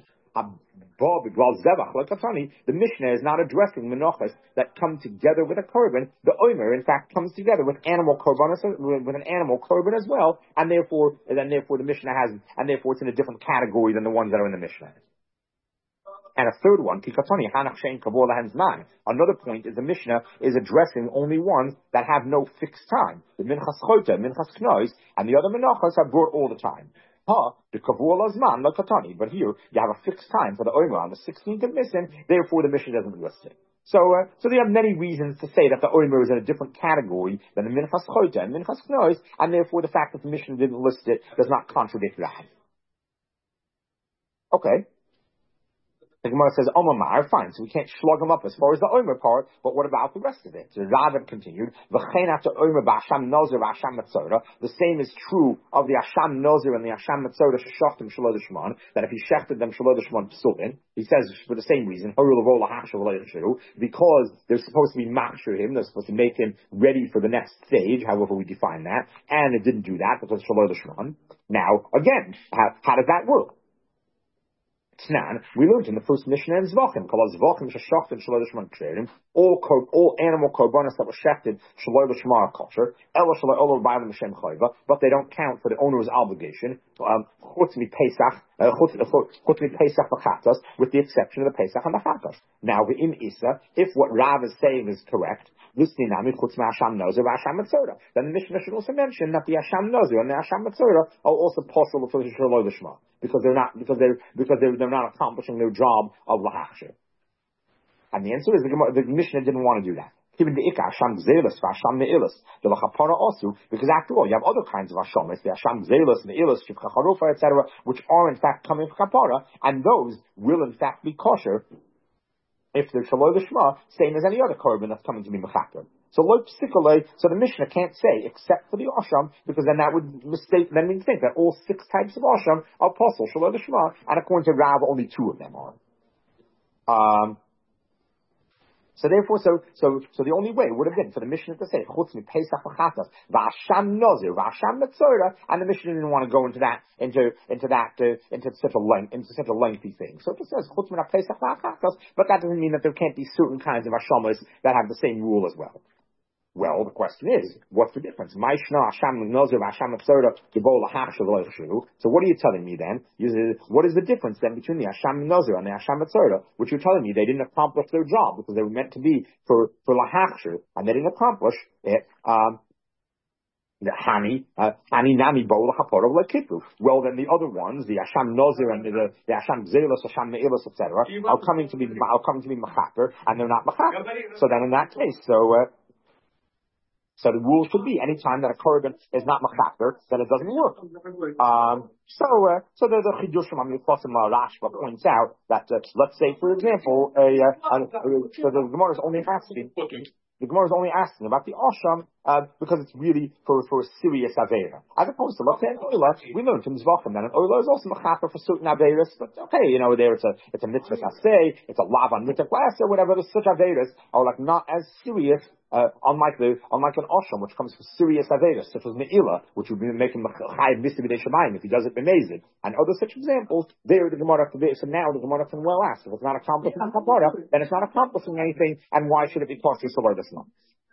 The Mishnah is not addressing menachos that come together with a korban. The Omer, in fact, comes together with animal korban, with an animal korban as well, and therefore the Mishnah has, and therefore it's in a different category than the ones that are in the Mishnah. And a third one, another point is the Mishnah is addressing only ones that have no fixed time. The minchas choita, minchas knos, and the other menachos are brought all the time. The Kavua Lazman, like Katani. But here, you have a fixed time for the Omer on the 16th of Nisan, therefore the Mishnah doesn't list it. So they have many reasons to say that the Omer is in a different category than the Minchas Choita and Minchas Knos, and therefore the fact that the Mishnah didn't list it does not contradict Rav. Okay. The Gemara says, Omar, fine, so we can't slug him up as far as the Omer part, but what about the rest of it? So Rav continued, the same is true of the Asham Nozer and the Asham Metzora Sheshachtim Shalod Shman, that if he shechted them Shalod Shman Psulin, he says for the same reason, because they're supposed to be machshir him, they're supposed to make him ready for the next stage, however we define that, and it didn't do that because Shalod Shman. Now, again, how does that work? Tnan, we learned in the first Mishnah in Zvachim, all animal korbanos that were shechted shaloi l'shmar kosher, ela shaloi olo b'ayim l'shem chayva, but they don't count for the owner's obligation. Chutz mi Pesach v'chatos, with the exception of the Pesach and the Chatos. Now, v'im isa, if what Rav is saying is correct, then the Mishnah should also mention that the Asham Nazir and the Asham Matzorah are also possible for the Shaloi Lishma, because they're not accomplishing their job of Lahachshir. And the answer is the Mishnah didn't want to do that. Given the Ikka Asham Zelis for Asham Ne'ilis, the Lachapara also, because after all, you have other kinds of Hashamis, the Asham Zelis, Ne'ilis, Shivchacharufa, etc., which are in fact coming from Kapara, and those will in fact be kosher if they're Shaloi Lishma, same as any other korban that's coming to be Mechaper. So the Mishnah can't say except for the Asham, because then that would then we think that all 6 types of Asham are possible, Shaloi Lishma, and according to Rav, only 2 of them are. So therefore, so the only way would have been for the Mishnah to say Chutz mi Pesach v'chatas v'Asham Nazir v'Asham Matzorah, and the Mishnah didn't want to go into such a lengthy thing. So it says Chutz mi Pesach v'chatas, but that doesn't mean that there can't be certain kinds of Hashamas that have the same rule as well. Well, the question is, what's the difference? So what are you telling me then? What is the difference then between the Asham Nazir and the Asham Matzorah, which you're telling me they didn't accomplish their job because they were meant to be for Lahachshir, and they didn't accomplish it, the Hani Nami Bo L'Chapora L'Kipu. Well, then the other ones, the Asham Nazir and the Asham Zelos, Asham Me'ilos, etc., are coming to be Machaper, and they're not Machaper. So then in that case, so the rule should be any time that a korban is not mechaper, then it doesn't work. So the Chidushim Amnichosim Rashba points out that let's say, for example, so the Gemara is only asking. The Gemara is only asking about the Asham because it's really for a serious Aveira. As opposed to, let's say, an Oila, we learned from Zvachim that an Oila is also Mechaper for certain Aveiras, but okay, there it's a Mitzvah Aseh, it's a Lavan Mitzvah Glass, or whatever, the such Aveiras are like not as serious, unlike an Asham, which comes from serious Aveiras, such as Me'ilah, which would be making Chayiv Misi B'dei Shemayim if he does it amazing. And other such examples, there the Gemara, so now the Gemara can well ask, if it's not accomplishing Kapara, then it's not accomplishing anything, and why should it be costly so this month?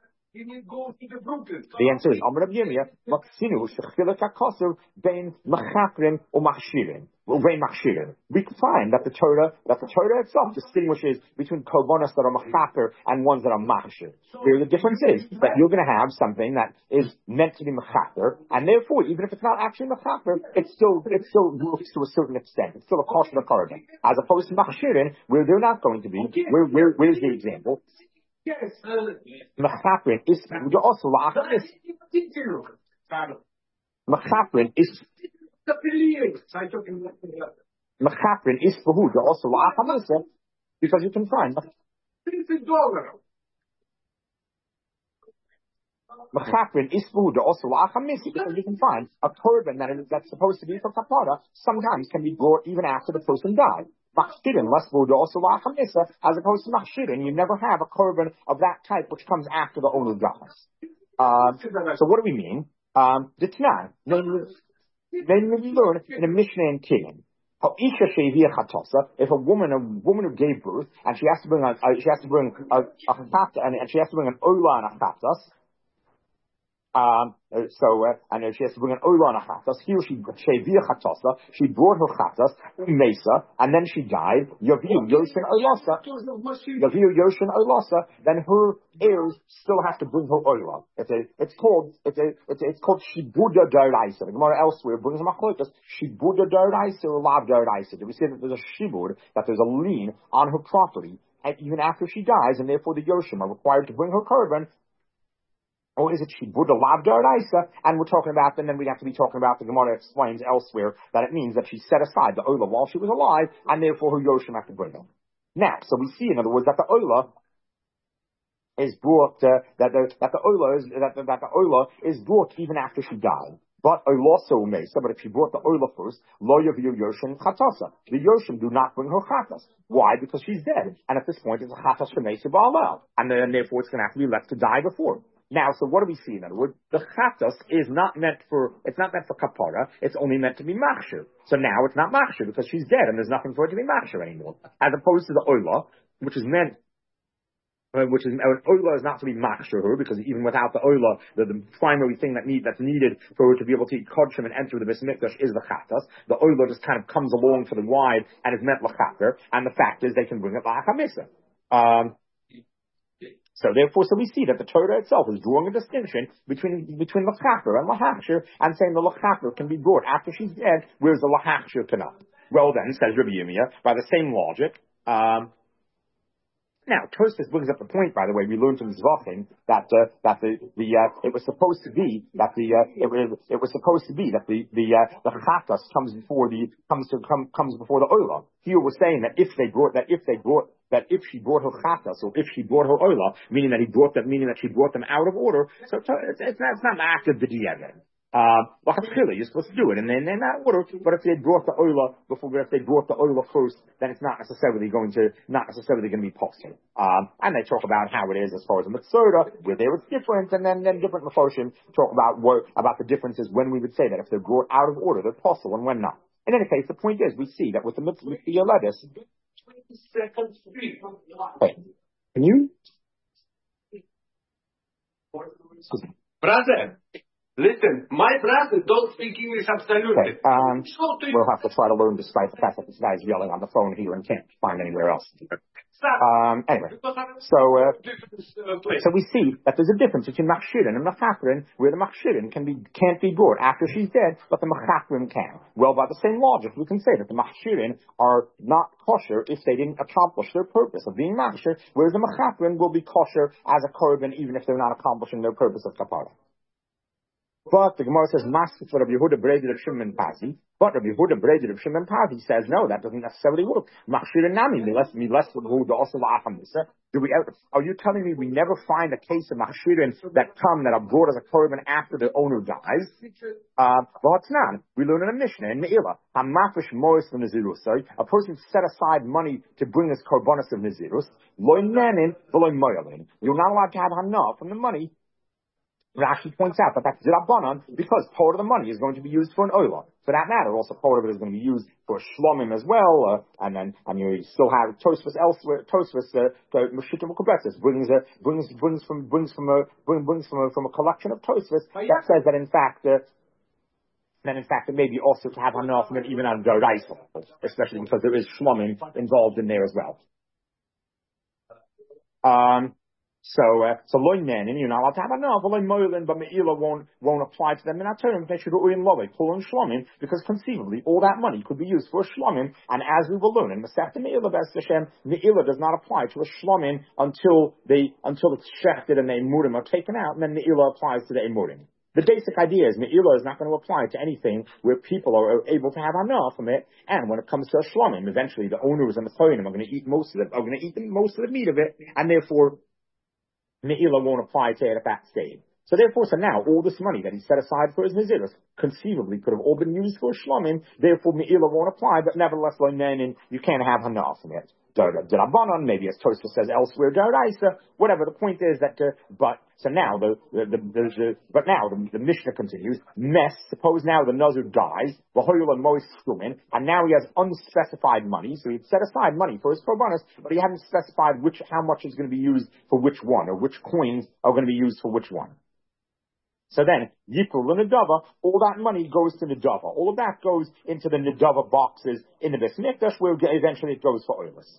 The answer is Amar Rabbi Yirmiyah, Maksinu shechilek hakosur bein machakrin or machshirin. We can find that the Torah itself distinguishes between korbanos that are machaper and ones that are machshir. Here the difference is that you're going to have something that is meant to be machaper, and therefore, even if it's not actually machaper, it still works to a certain extent. It's still a kosher korban, as opposed to machshirin, where they're not going to be. Where's the example? Machaprin is also la'achamis. Machaprin is behu also la'achamis, because you can find Machaprin is behu also la'achamis, because you can find a korban that's supposed to be for kapara sometimes can be brought even after the person died. Machshirin, less voda also la'achamisa, as opposed to machshirin. You never have a korban of that type which comes after the owner dies. So what do we mean? The Tanan, namely we learn in a Mishnah in Kilim. If a woman who gave birth and she has to bring a chatata and she has to bring an oila and a chatas. And she has to bring an oila and a chatas. Here she brought her chatas mesa, and then she died. Yaviu yoshin oilasa. Then her heirs still have to bring her oila. It's called shibuda daraisa. The Gemara elsewhere brings a machlokas shibuda daraisa or lav daraisa. We say that there's a shibud, that there's a lien on her property, and even after she dies, and therefore the yoshim are required to bring her korban. Or is it Shibuda Lav Daraisa? And we're talking about, and then we'd have to be talking about, the Gemara explains elsewhere that it means that she set aside the Oila while she was alive, and therefore her Yoshim have to bring them. Now, so we see, in other words, that the Oila is brought, that the Oila is brought even after she died. But Oiloso Mesa, but if she brought the Oila first, Lo Yaviu Yoshim Chatasa. The Yoshim do not bring her Chatas. Why? Because she's dead. And at this point, it's a Chatas Shemesa Ba'alel. And then therefore it's going to have to be left to die before. Now, so what do we see? In other words, the chatos is not meant for, it's not meant for kapara, it's only meant to be machshir. So now it's not machshir because she's dead and there's nothing for it to be machshir anymore. As opposed to the oila, which is meant, oila is not to be machshir her, because even without the oila, the primary thing that's needed for her to be able to eat kodshim and enter the Beis Mikdash is the chatos. The oila just kind of comes along for the ride and is meant lachater, and the fact is they can bring it la'achamisa. So therefore, we see that the Torah itself is drawing a distinction between lachater and lahachshir, and saying the lachater can be brought after she's dead, whereas the lahachshir cannot. Well then, says Rabbi Yirmiyah, by the same logic, now, Tosfos brings up the point, by the way, we learned from Zvachim that it was supposed to be that the chatas comes before the oila. Here we're saying that if she brought her chatas, or if she brought her oila, meaning that she brought them out of order, so it's not an act of the di'evet. You're supposed to do it, and then in that order. But if they brought the oila first, then it's not necessarily going to be possible. And they talk about how it is as far as the mitzvah, where there it's different, and then different mefoshim talk about the differences when we would say that if they're brought out of order, they're possible, and when not. In any case, the point is we see that with the mitzvah yoledis. Can you? Brother. Listen, my brother don't speak English absolutely. Okay. We'll have to try to learn despite the fact that this guy's yelling on the phone here and can't find anywhere else. Anyway, so we see that there's a difference between machshirin and machakrin, where the machshirin can't be brought after she's dead, but the machakrin can. Well, by the same logic, we can say that the machshirin are not kosher if they didn't accomplish their purpose of being machshir, whereas the machakrin will be kosher as a korban even if they're not accomplishing their purpose of kapara. But the Gemara says, Masked for Rabbi Yehuda Breder of Shimon Pazi. But Rabbi Yehuda Breder of Shimon Pazi says, no, that doesn't necessarily work. Machshir nami, are you telling me we never find a case of machshirin that are brought as a korban after the owner dies? Well, it's not. We learn in a Mishnah, in Me'ila, hamafish mois from Nazirus. A person set aside money to bring his korbanos of Nazirus. Loy nanin, v'loy moyalin. You're not allowed to have hana from the money. Rashi points out that that's Zirabanan because part of the money is going to be used for an oila. For that matter, also part of it is going to be used for shlomim as well. And you still have Tosfos elsewhere. Tosfos, Meshikim Kubretzis brings from a collection of Tosfos that says that in fact it may be also to have enough from it even on Doraisa, especially because there is shlomim involved in there as well. So loy nanin, you're not allowed to have enough. Loy moilin, but me'ila won't apply to them in our terms. They should urin love pull and shlomim, because conceivably all that money could be used for a shlomim. And as we will learn in Masechta Me'ila B'ez Hashem, me'ila does not apply to a shlomim until it's shechted and the emurim are taken out, and then me'ila applies to the emurim. The basic idea is me'ila is not going to apply to anything where people are able to have enough from it, and when it comes to a shlomim, eventually the owners and the kohenim are going to eat most of the meat of it, and therefore Me'ila won't apply to it at that stage. So now, all this money that he set aside for his Nazirus conceivably could have all been used for Shlomim, therefore Me'ila won't apply, but nevertheless, you can't have Hana from it. D'Rabbanan, maybe as Tosfos says elsewhere, D'Oraisa, whatever. The point is that, now the Mishnah continues. Suppose now the Nazir dies, and now he has unspecified money, so he'd set aside money for his korbanos, but he hadn't specified how much is going to be used for which one, or which coins are going to be used for which one. So then, Yikul Nedava, all that money goes to Nedava. All of that goes into the Nedava boxes in the Beis Mikdash, where eventually it goes for oilers.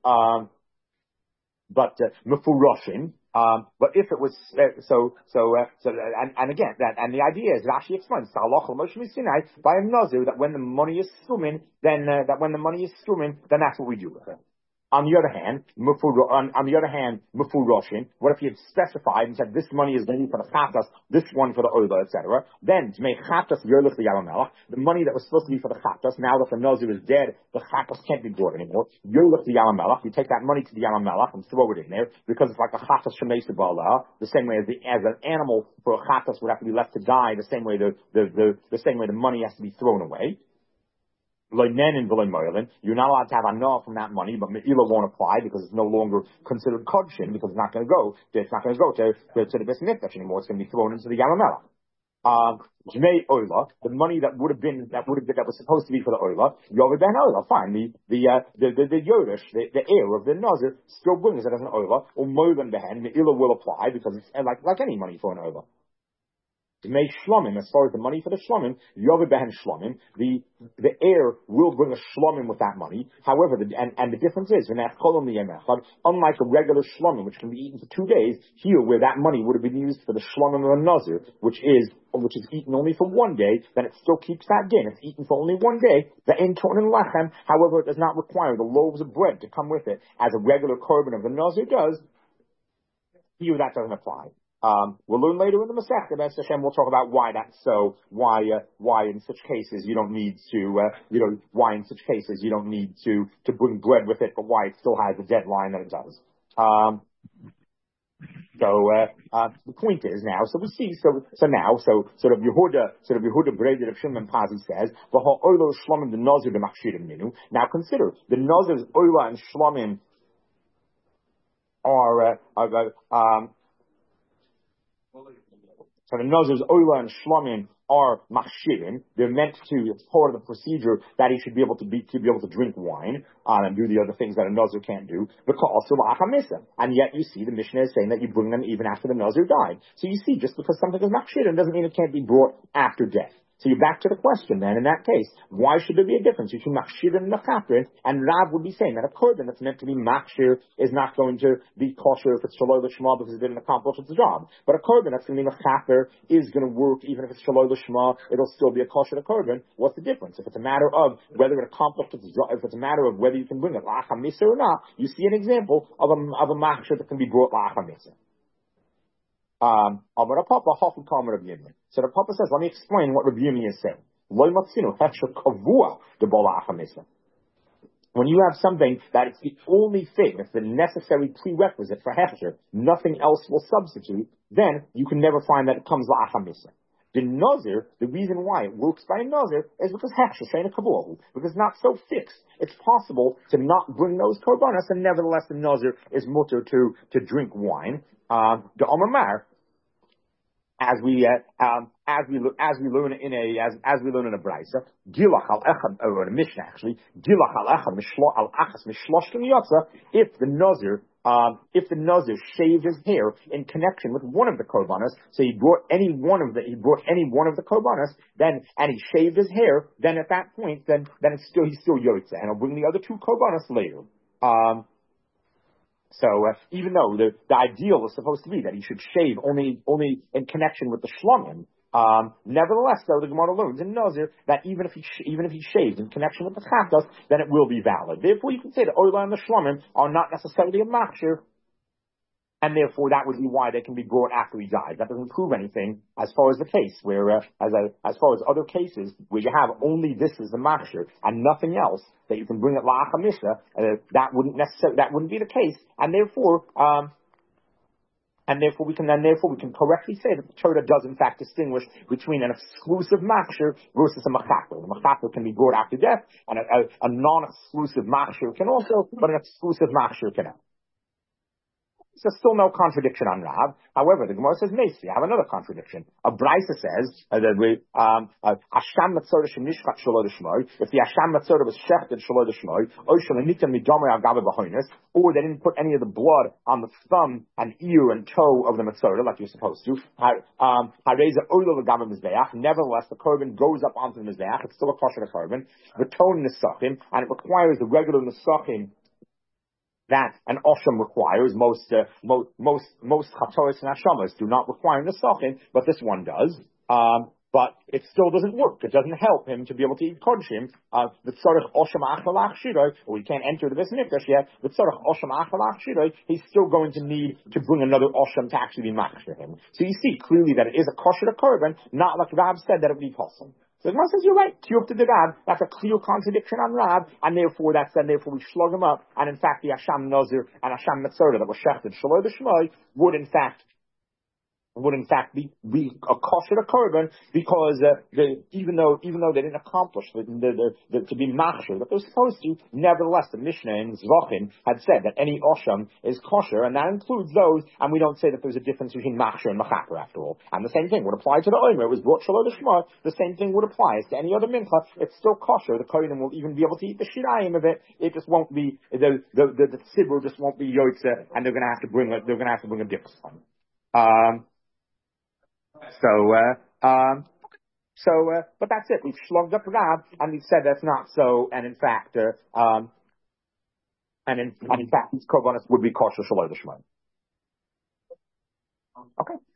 But Mefuroshin, but if it was, and again, and the idea is, Rashi explains, by a Nazir, that when the money is scumming, then that's what we do with it. On the other hand, Mefuroshin, what if he had specified and said this money is going to be for the chatas, this one for the oila, etc. Then to make chatas yerlich the Yamamelach, the money that was supposed to be for the chatas, now that the Nazir is dead, the chatas can't be brought anymore. Yerlich the Yamamelach, you take that money to the Yamamelach and throw it in there because it's like a chatas shemeis ba'ala, the same way as an animal for a chatas would have to be left to die, the same way the money has to be thrown away. You're not allowed to have anah from that money, but me'ila won't apply because it's no longer considered kodshin because it's not going to go to the Beis Mikdash anymore. It's going to be thrown into the Yam Jmei Oila, the money that was supposed to be for the Oila, Yovi Ben Oila, fine. The Yodesh, the heir of the Nazir, still brings it as an Oila, or Moven Behen, Me'ila will apply because it's like any money for an Oila. Jmei Shlomim, as far as the money for the Shlomim, Yovi Behen Shlomim, the heir will bring a Shlomim with that money. However, the difference is, unlike a regular Shlomim, which can be eaten for 2 days, here where that money would have been used for the Shlomim of a Nazir, which is eaten only for 1 day, then it still keeps that din. It's eaten for only 1 day. The Enton and Lechem, however, it does not require the loaves of bread to come with it, as a regular korban of the Nazir does. Here that doesn't apply. We'll learn later in the Masechta, Be'ez Hashem, we'll talk about why that's so, why in such cases you don't need to, why in such cases you don't need to bring bread with it, but why it still has the deadline that it does. The point is now, so we see, sort of Yehuda Breded of Shimon Pazi says, Oilo Shlomim the Nazir the Machshirim Minu. Now consider, the Nazir's Oila and Shlomim are so the Nazir's Oila and Shlomim are machshirim. They're meant to, it's part of the procedure that he should be able to drink wine, and do the other things that a Nazir can't do. And yet you see the Mishnah is saying that you bring them even after the Nazir died. So you see, just because something is machshirim doesn't mean it can't be brought after death. So you're back to the question then, in that case, why should there be a difference between machshir and mechaper? And Rav would be saying that a korban that's meant to be machshir is not going to be kosher if it's shaloi l'shma because it didn't accomplish its job. But a korban that's going to be mechaper is going to work even if it's shaloi l'shma, it'll still be a kosher korban. What's the difference? If it's a matter of whether it accomplished its job, if it's a matter of whether you can bring it la'acham misa or not, you see an example of a machshir that can be brought la'acham misa. So the Papa says, let me explain what Rabbi Yirmiyah is saying. When you have something that it's the only thing, it's the necessary prerequisite for hechsher, nothing else will substitute, then you can never find that it comes la'achamisa. The Nazir, the reason why it works by a Nazir is because hechsher shein kabuahu, because it's not so fixed. It's possible to not bring those korbanos, and nevertheless the Nazir is mutter to drink wine. The Omer Mar, as we learn in a brayso, gilach al echad, or in a Mishnah actually, gilach al echad al achas mishloshtim yotza, if the Nazir shaved his hair in connection with one of the korbanos, so he brought any one of the korbanos, and he shaved his hair, then at that point, then he's still yotza, and I'll bring the other 2 korbanos later. So even though the ideal is supposed to be that he should shave only in connection with the shlomim, nevertheless, though, the Gemara learns in Nazir that even if he shaved in connection with the chatos, then it will be valid. Therefore, you can say the oila and the shlomim are not necessarily a machshir, and therefore that would be why they can be brought after he died. That doesn't prove anything as far as the case where, as far as other cases where you have only this as the machshir and nothing else that you can bring at la'achamisa, that wouldn't be the case, and therefore we can correctly say that the Torah does in fact distinguish between an exclusive machshir versus a machaper. The machaper can be brought after death, and a non-exclusive machshir can also, but an exclusive machshir cannot. So still no contradiction on Rav. However, the Gemara says, Macy, I have another contradiction. A Brisa says that Asham Matzorah Shemishchat Shelo D'Shmoi, if the Asham Matzorah was shechted Shelo D'Shmoi, or they didn't put any of the blood on the thumb and ear and toe of the Matzorah like you're supposed to, nevertheless the korban goes up onto the Mizbeach, it's still a kosher korban, the tone Nesachim, and it requires the regular Nesachim that an osham requires. Most chatoris and hashamas do not require nesachim, but this one does. But it still doesn't work. It doesn't help him to be able to eat kodshim. The tzarich osham achalach shiroi, or he can't enter the Beis Mikdash yet. The tzarich osham achalach shiroi, he's still going to need to bring another osham to actually be machshir him. So you see clearly that it is a kosher korban, not like Rab said that it would be possible. So the Gemara says, you're right, Tiyuk to the Rab, that's a clear contradiction on Rab, and therefore we slug him up, and in fact the Asham Nazir and Asham Matzorah that was shechted Shelo D'Shmoi would in fact would in fact be a kosher korban because even though they didn't accomplish to be machshir that they're supposed to, nevertheless the Mishnah in Zvochin had said that any osham is kosher, and that includes those, and we don't say that there's a difference between machshir and machaper after all. And the same thing would apply to the omer. It was brought shalom l'shma. The same thing would apply as to any other mincha. It's still kosher. The kohenim will even be able to eat the shirayim of it. It just won't be the tzibur just won't be yotze, and they're going to have to bring a difference. But that's it. We've slugged up Rab, and we've said that's not so, and in fact, these korbanos would be kosher shalom l'shma. Okay.